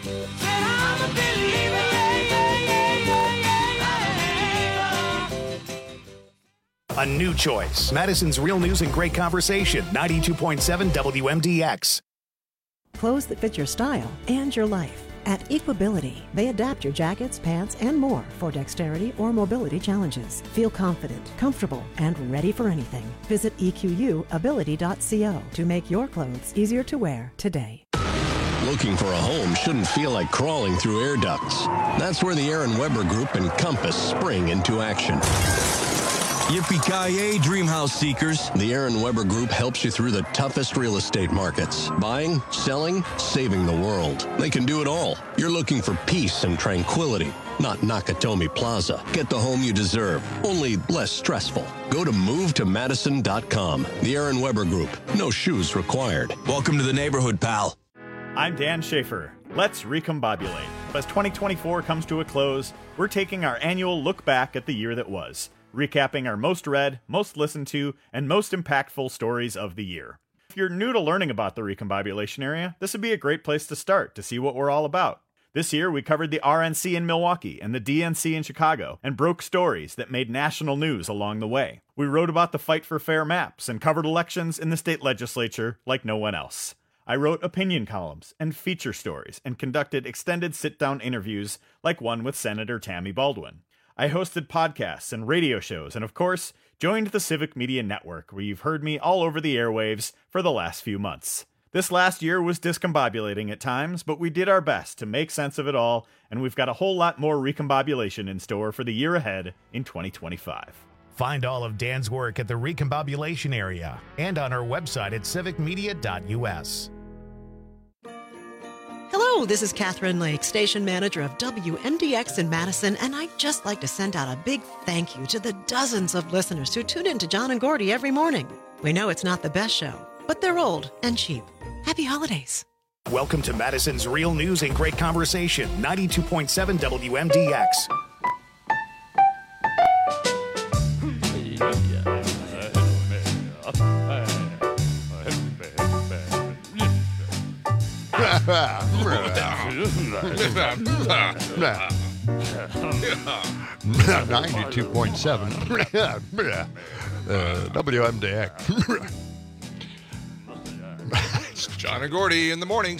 A new choice. Madison's Real News and Great Conversation. 92.7 WMDX. Clothes that fit your style and your life. At Equability, they adapt your jackets, pants, and more for dexterity or mobility challenges. Feel confident, comfortable, and ready for anything. Visit EQUability.co to make your clothes easier to wear today. Looking for a home shouldn't feel like crawling through air ducts. That's where the Aaron Weber Group and Compass spring into action. Yippee-ki-yay, dream house seekers. The Aaron Weber Group helps you through the toughest real estate markets. Buying, selling, saving the world. They can do it all. You're looking for peace and tranquility, not Nakatomi Plaza. Get the home you deserve, only less stressful. Go to movetomadison.com. The Aaron Weber Group. No shoes required. Welcome to the neighborhood, pal. I'm Dan Schaefer. Let's recombobulate. As 2024 comes to a close, we're taking our annual look back at the year that was, recapping our most read, most listened to, and most impactful stories of the year. If you're new to learning about the recombobulation area, this would be a great place to start to see what we're all about. This year, we covered the RNC in Milwaukee and the DNC in Chicago, and broke stories that made national news along the way. We wrote about the fight for fair maps and covered elections in the state legislature like no one else. I wrote opinion columns and feature stories and conducted extended sit-down interviews like one with Senator Tammy Baldwin. I hosted podcasts and radio shows and, of course, joined the Civic Media Network, where you've heard me all over the airwaves for the last few months. This last year was discombobulating at times, but we did our best to make sense of it all, and we've got a whole lot more recombobulation in store for the year ahead in 2025. Find all of Dan's work at the recombobulation area and on our website at civicmedia.us. Hello, this is Catherine Lake, station manager of WMDX in Madison, and I'd just like to send out a big thank you to the dozens of listeners who tune in to John and Gordy every morning. We know it's not the best show, but they're old and cheap. Happy holidays. Welcome to Madison's Real News and Great Conversation, 92.7 WMDX. WMDX. It's John and Gordy in the morning,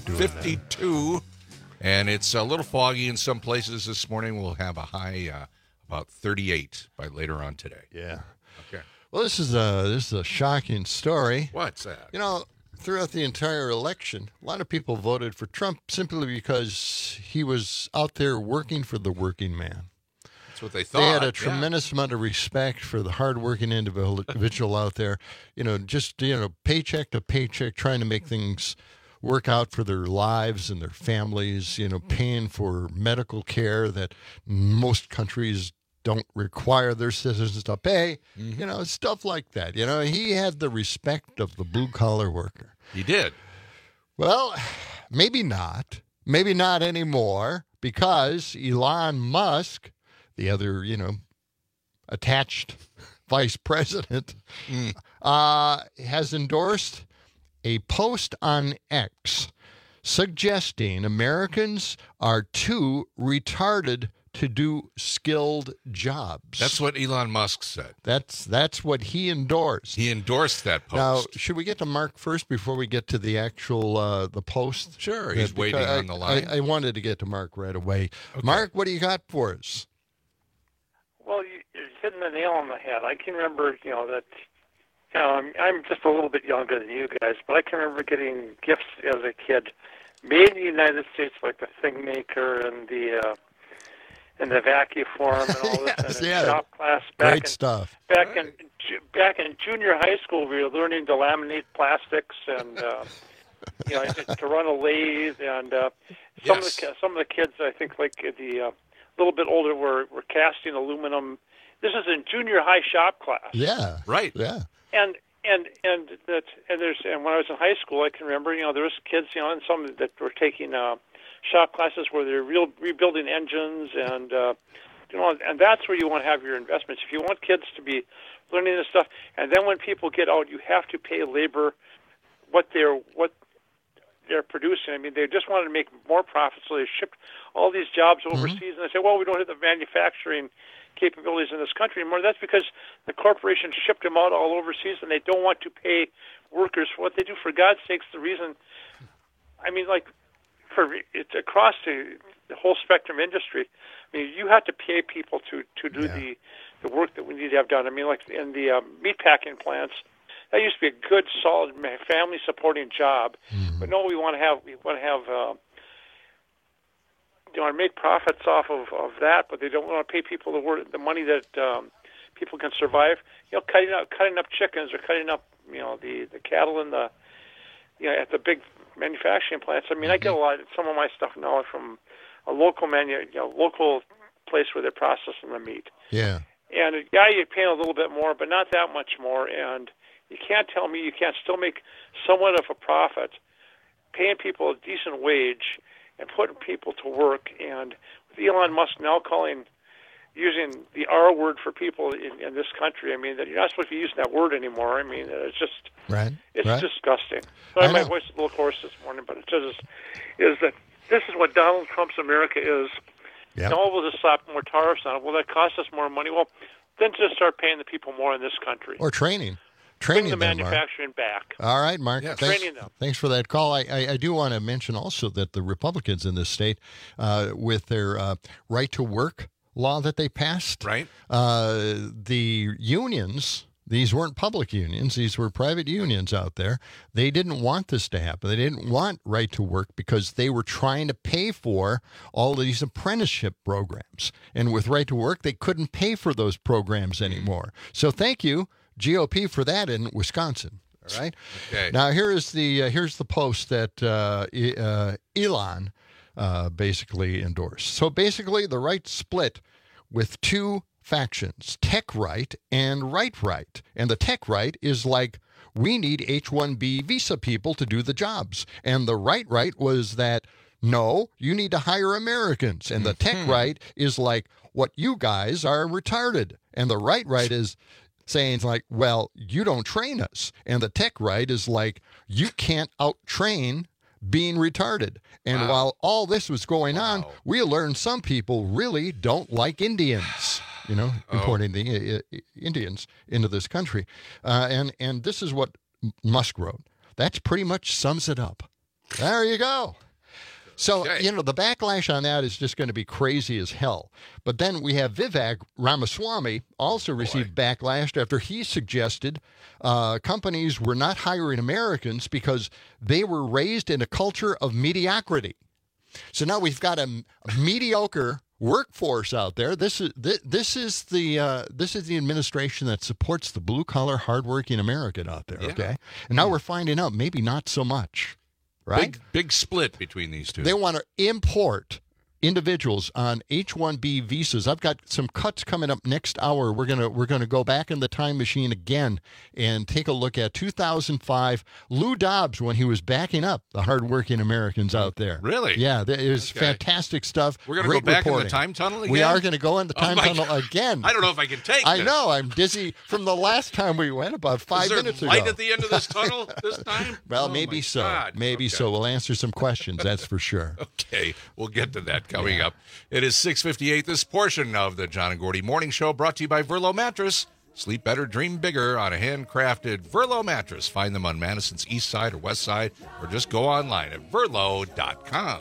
6:52, and it's a little foggy in some places this morning. We'll have a high about 38 by later on today. Yeah. Okay. Well, this is a shocking story. What's that? You know, throughout the entire election, a lot of people voted for Trump simply because he was out there working for the working man. That's what they thought. They had a tremendous amount of respect for the hardworking individual out there, just paycheck to paycheck, trying to make things work out for their lives and their families, paying for medical care that most countries don't require their citizens to pay, stuff like that. He had the respect of the blue-collar worker. He did. Well, maybe not. Maybe not anymore, because Elon Musk, the other, attached vice president, has endorsed a post on X suggesting Americans are too retarded to do skilled jobs. That's what Elon Musk said. That's what he endorsed. He endorsed that post. Now, should we get to Mark first before we get to the actual the post? Sure, he's waiting on the line. I wanted to get to Mark right away. Okay. Mark, what do you got for us? Well, you're hitting the nail on the head. I can remember, that. I'm just a little bit younger than you guys, but I can remember getting gifts as a kid, made in the United States, like the Thing Maker and the vacuform and all this. Yes, shop class. Great stuff. Back in junior high school, we were learning to laminate plastics and to run a lathe. And some of the kids, I think, like the little bit older, were casting aluminum. This is in junior high shop class. Yeah. Right. Yeah. And when I was in high school, I can remember, there was kids, and some that were taking shop classes where they're rebuilding engines, and and that's where you want to have your investments. If you want kids to be learning this stuff, and then when people get out, you have to pay labor what they're producing. I mean, they just wanted to make more profit, so they shipped all these jobs overseas, and they say, well, we don't have the manufacturing capabilities in this country anymore. That's because the corporations shipped them out all overseas, and they don't want to pay workers for what they do. For God's sakes, the reason I mean, like, it's across the whole spectrum industry. I mean, you have to pay people to do the work that we need to have done. I mean, like in the meat packing plants, that used to be a good, solid, family supporting job. But no, we want to have you want to make profits off of that, but they don't want to pay people the money that people can survive. You know, cutting up chickens or cutting up the cattle in the at the big manufacturing plants. I mean, I get some of my stuff now from a local local place where they're processing the meat. Yeah. And you're paying a little bit more, but not that much more. And you can't tell me you can't still make somewhat of a profit, paying people a decent wage and putting people to work. And with Elon Musk now using the R word for people in this country, I mean, that you're not supposed to be using that word anymore. I mean, it's just disgusting. Sorry, my voice is a little hoarse this morning, but it just is that this is what Donald Trump's America is. Yep. Now we'll just slap more tariffs on it. Will that cost us more money? Well, then just start paying the people more in this country. Or training Bring the them, manufacturing back. All right, Mark. Yes. Training them. Thanks for that call. I do want to mention also that the Republicans in this state, with their right to work law that they passed, right? The unions. These weren't public unions. These were private unions out there. They didn't want this to happen. They didn't want right to work because they were trying to pay for all of these apprenticeship programs. And with right to work, they couldn't pay for those programs anymore. So thank you, GOP, for that in Wisconsin. All right. Okay. Now here's the post that Elon basically endorsed. So basically, the right split with two factions, tech right and right. And the tech right is like, we need H-1B visa people to do the jobs. And the right was that, no, you need to hire Americans. And the tech right is like, what you guys are retarded. And the right is saying like, well, you don't train us. And the tech right is like, you can't out-train being retarded. And while all this was going on, we learned some people really don't like Indians. Importing the Indians into this country. And this is what Musk wrote. That pretty much sums it up. There you go. So, the backlash on that is just going to be crazy as hell. But then we have Vivek Ramaswamy also received backlash after he suggested companies were not hiring Americans because they were raised in a culture of mediocrity. So now we've got a mediocre workforce out there. This is the administration that supports the blue collar, hardworking American out there. Okay, and now we're finding out maybe not so much. Right, big split between these two. They want to import individuals on H-1B visas. I've got some cuts coming up next hour. We're gonna go back in the time machine again and take a look at 2005. Lou Dobbs, when he was backing up the hardworking Americans out there. Really? Yeah, it was fantastic stuff. We're gonna go back in the time tunnel again. We are going to go in the time tunnel again. I don't know if I can take. I know. I'm dizzy from the last time we went about 5 minutes ago. Is there light at the end of this tunnel this time? Well, maybe so. God. Maybe so. We'll answer some questions. That's for sure. Okay, we'll get to that coming up. It is 6:58. This portion of the John and Gordy Morning Show brought to you by Verlo Mattress. Sleep better, dream bigger on a handcrafted Verlo mattress. Find them on Madison's east side or west side, or just go online at verlo.com.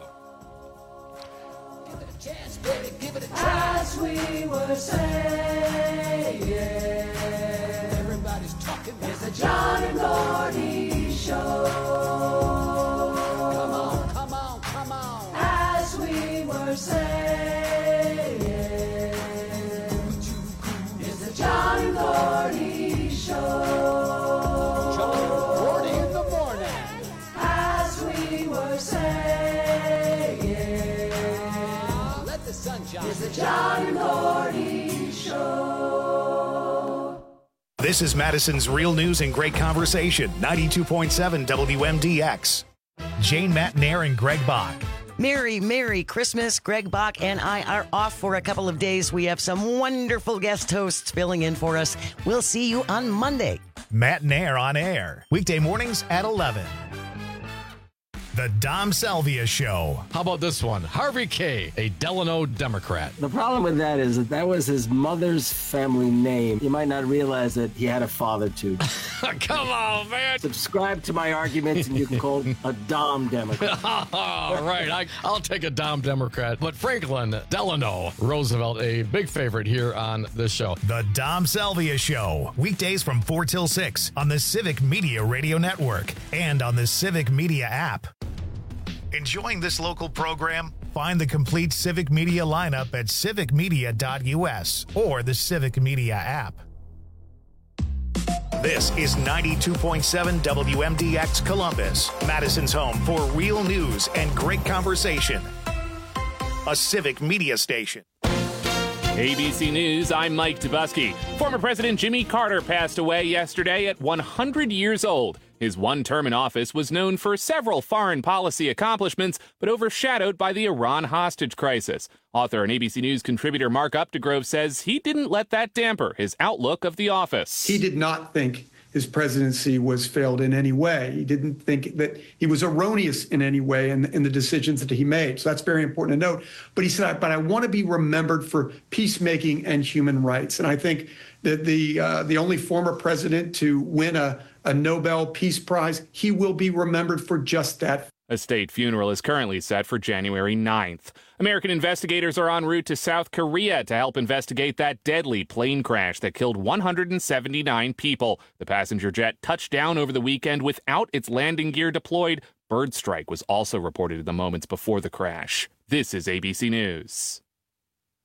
As we were saying, everybody's talking. It's the John and Gordy Show. Come on. As we were saying, it's the John and Gordy Show. John and Gordy in the morning. As we were saying, let the sun shine. It's the John and Gordy Show. This is Madison's Real News and Great Conversation, 92.7 WMDX. Jane Matnair and Greg Bach. Merry Christmas. Greg Bach and I are off for a couple of days. We have some wonderful guest hosts filling in for us. We'll see you on Monday. Matnair on air, weekday mornings at 11. The Dom Salvia Show. How about this one? Harvey K., a Delano Democrat. The problem with that is that was his mother's family name. You might not realize that he had a father, too. Come on, man. Subscribe to my arguments, and you can call a Dom Democrat. All right, I'll take a Dom Democrat. But Franklin Delano Roosevelt, a big favorite here on this show. The Dom Salvia Show. Weekdays from 4 till 6 on the Civic Media Radio Network and on the Civic Media app. Enjoying this local program? Find the complete Civic Media lineup at civicmedia.us or the Civic Media app. This is 92.7 WMDX Columbus, Madison's home for real news and great conversation. A Civic Media station. ABC News, I'm Mike Dubusky. Former President Jimmy Carter passed away yesterday at 100 years old. His one term in office was known for several foreign policy accomplishments, but overshadowed by the Iran hostage crisis. Author and ABC News contributor Mark Updegrove says he didn't let that damper his outlook of the office. He did not think his presidency was failed in any way. He didn't think that he was erroneous in any way in the decisions that he made. So that's very important to note. But he said, but I want to be remembered for peacemaking and human rights. And I think that the only former president to win a Nobel Peace Prize, he will be remembered for just that. A state funeral is currently set for January 9th. American investigators are en route to South Korea to help investigate that deadly plane crash that killed 179 people. The passenger jet touched down over the weekend without its landing gear deployed. Bird strike was also reported in the moments before the crash. This is ABC News.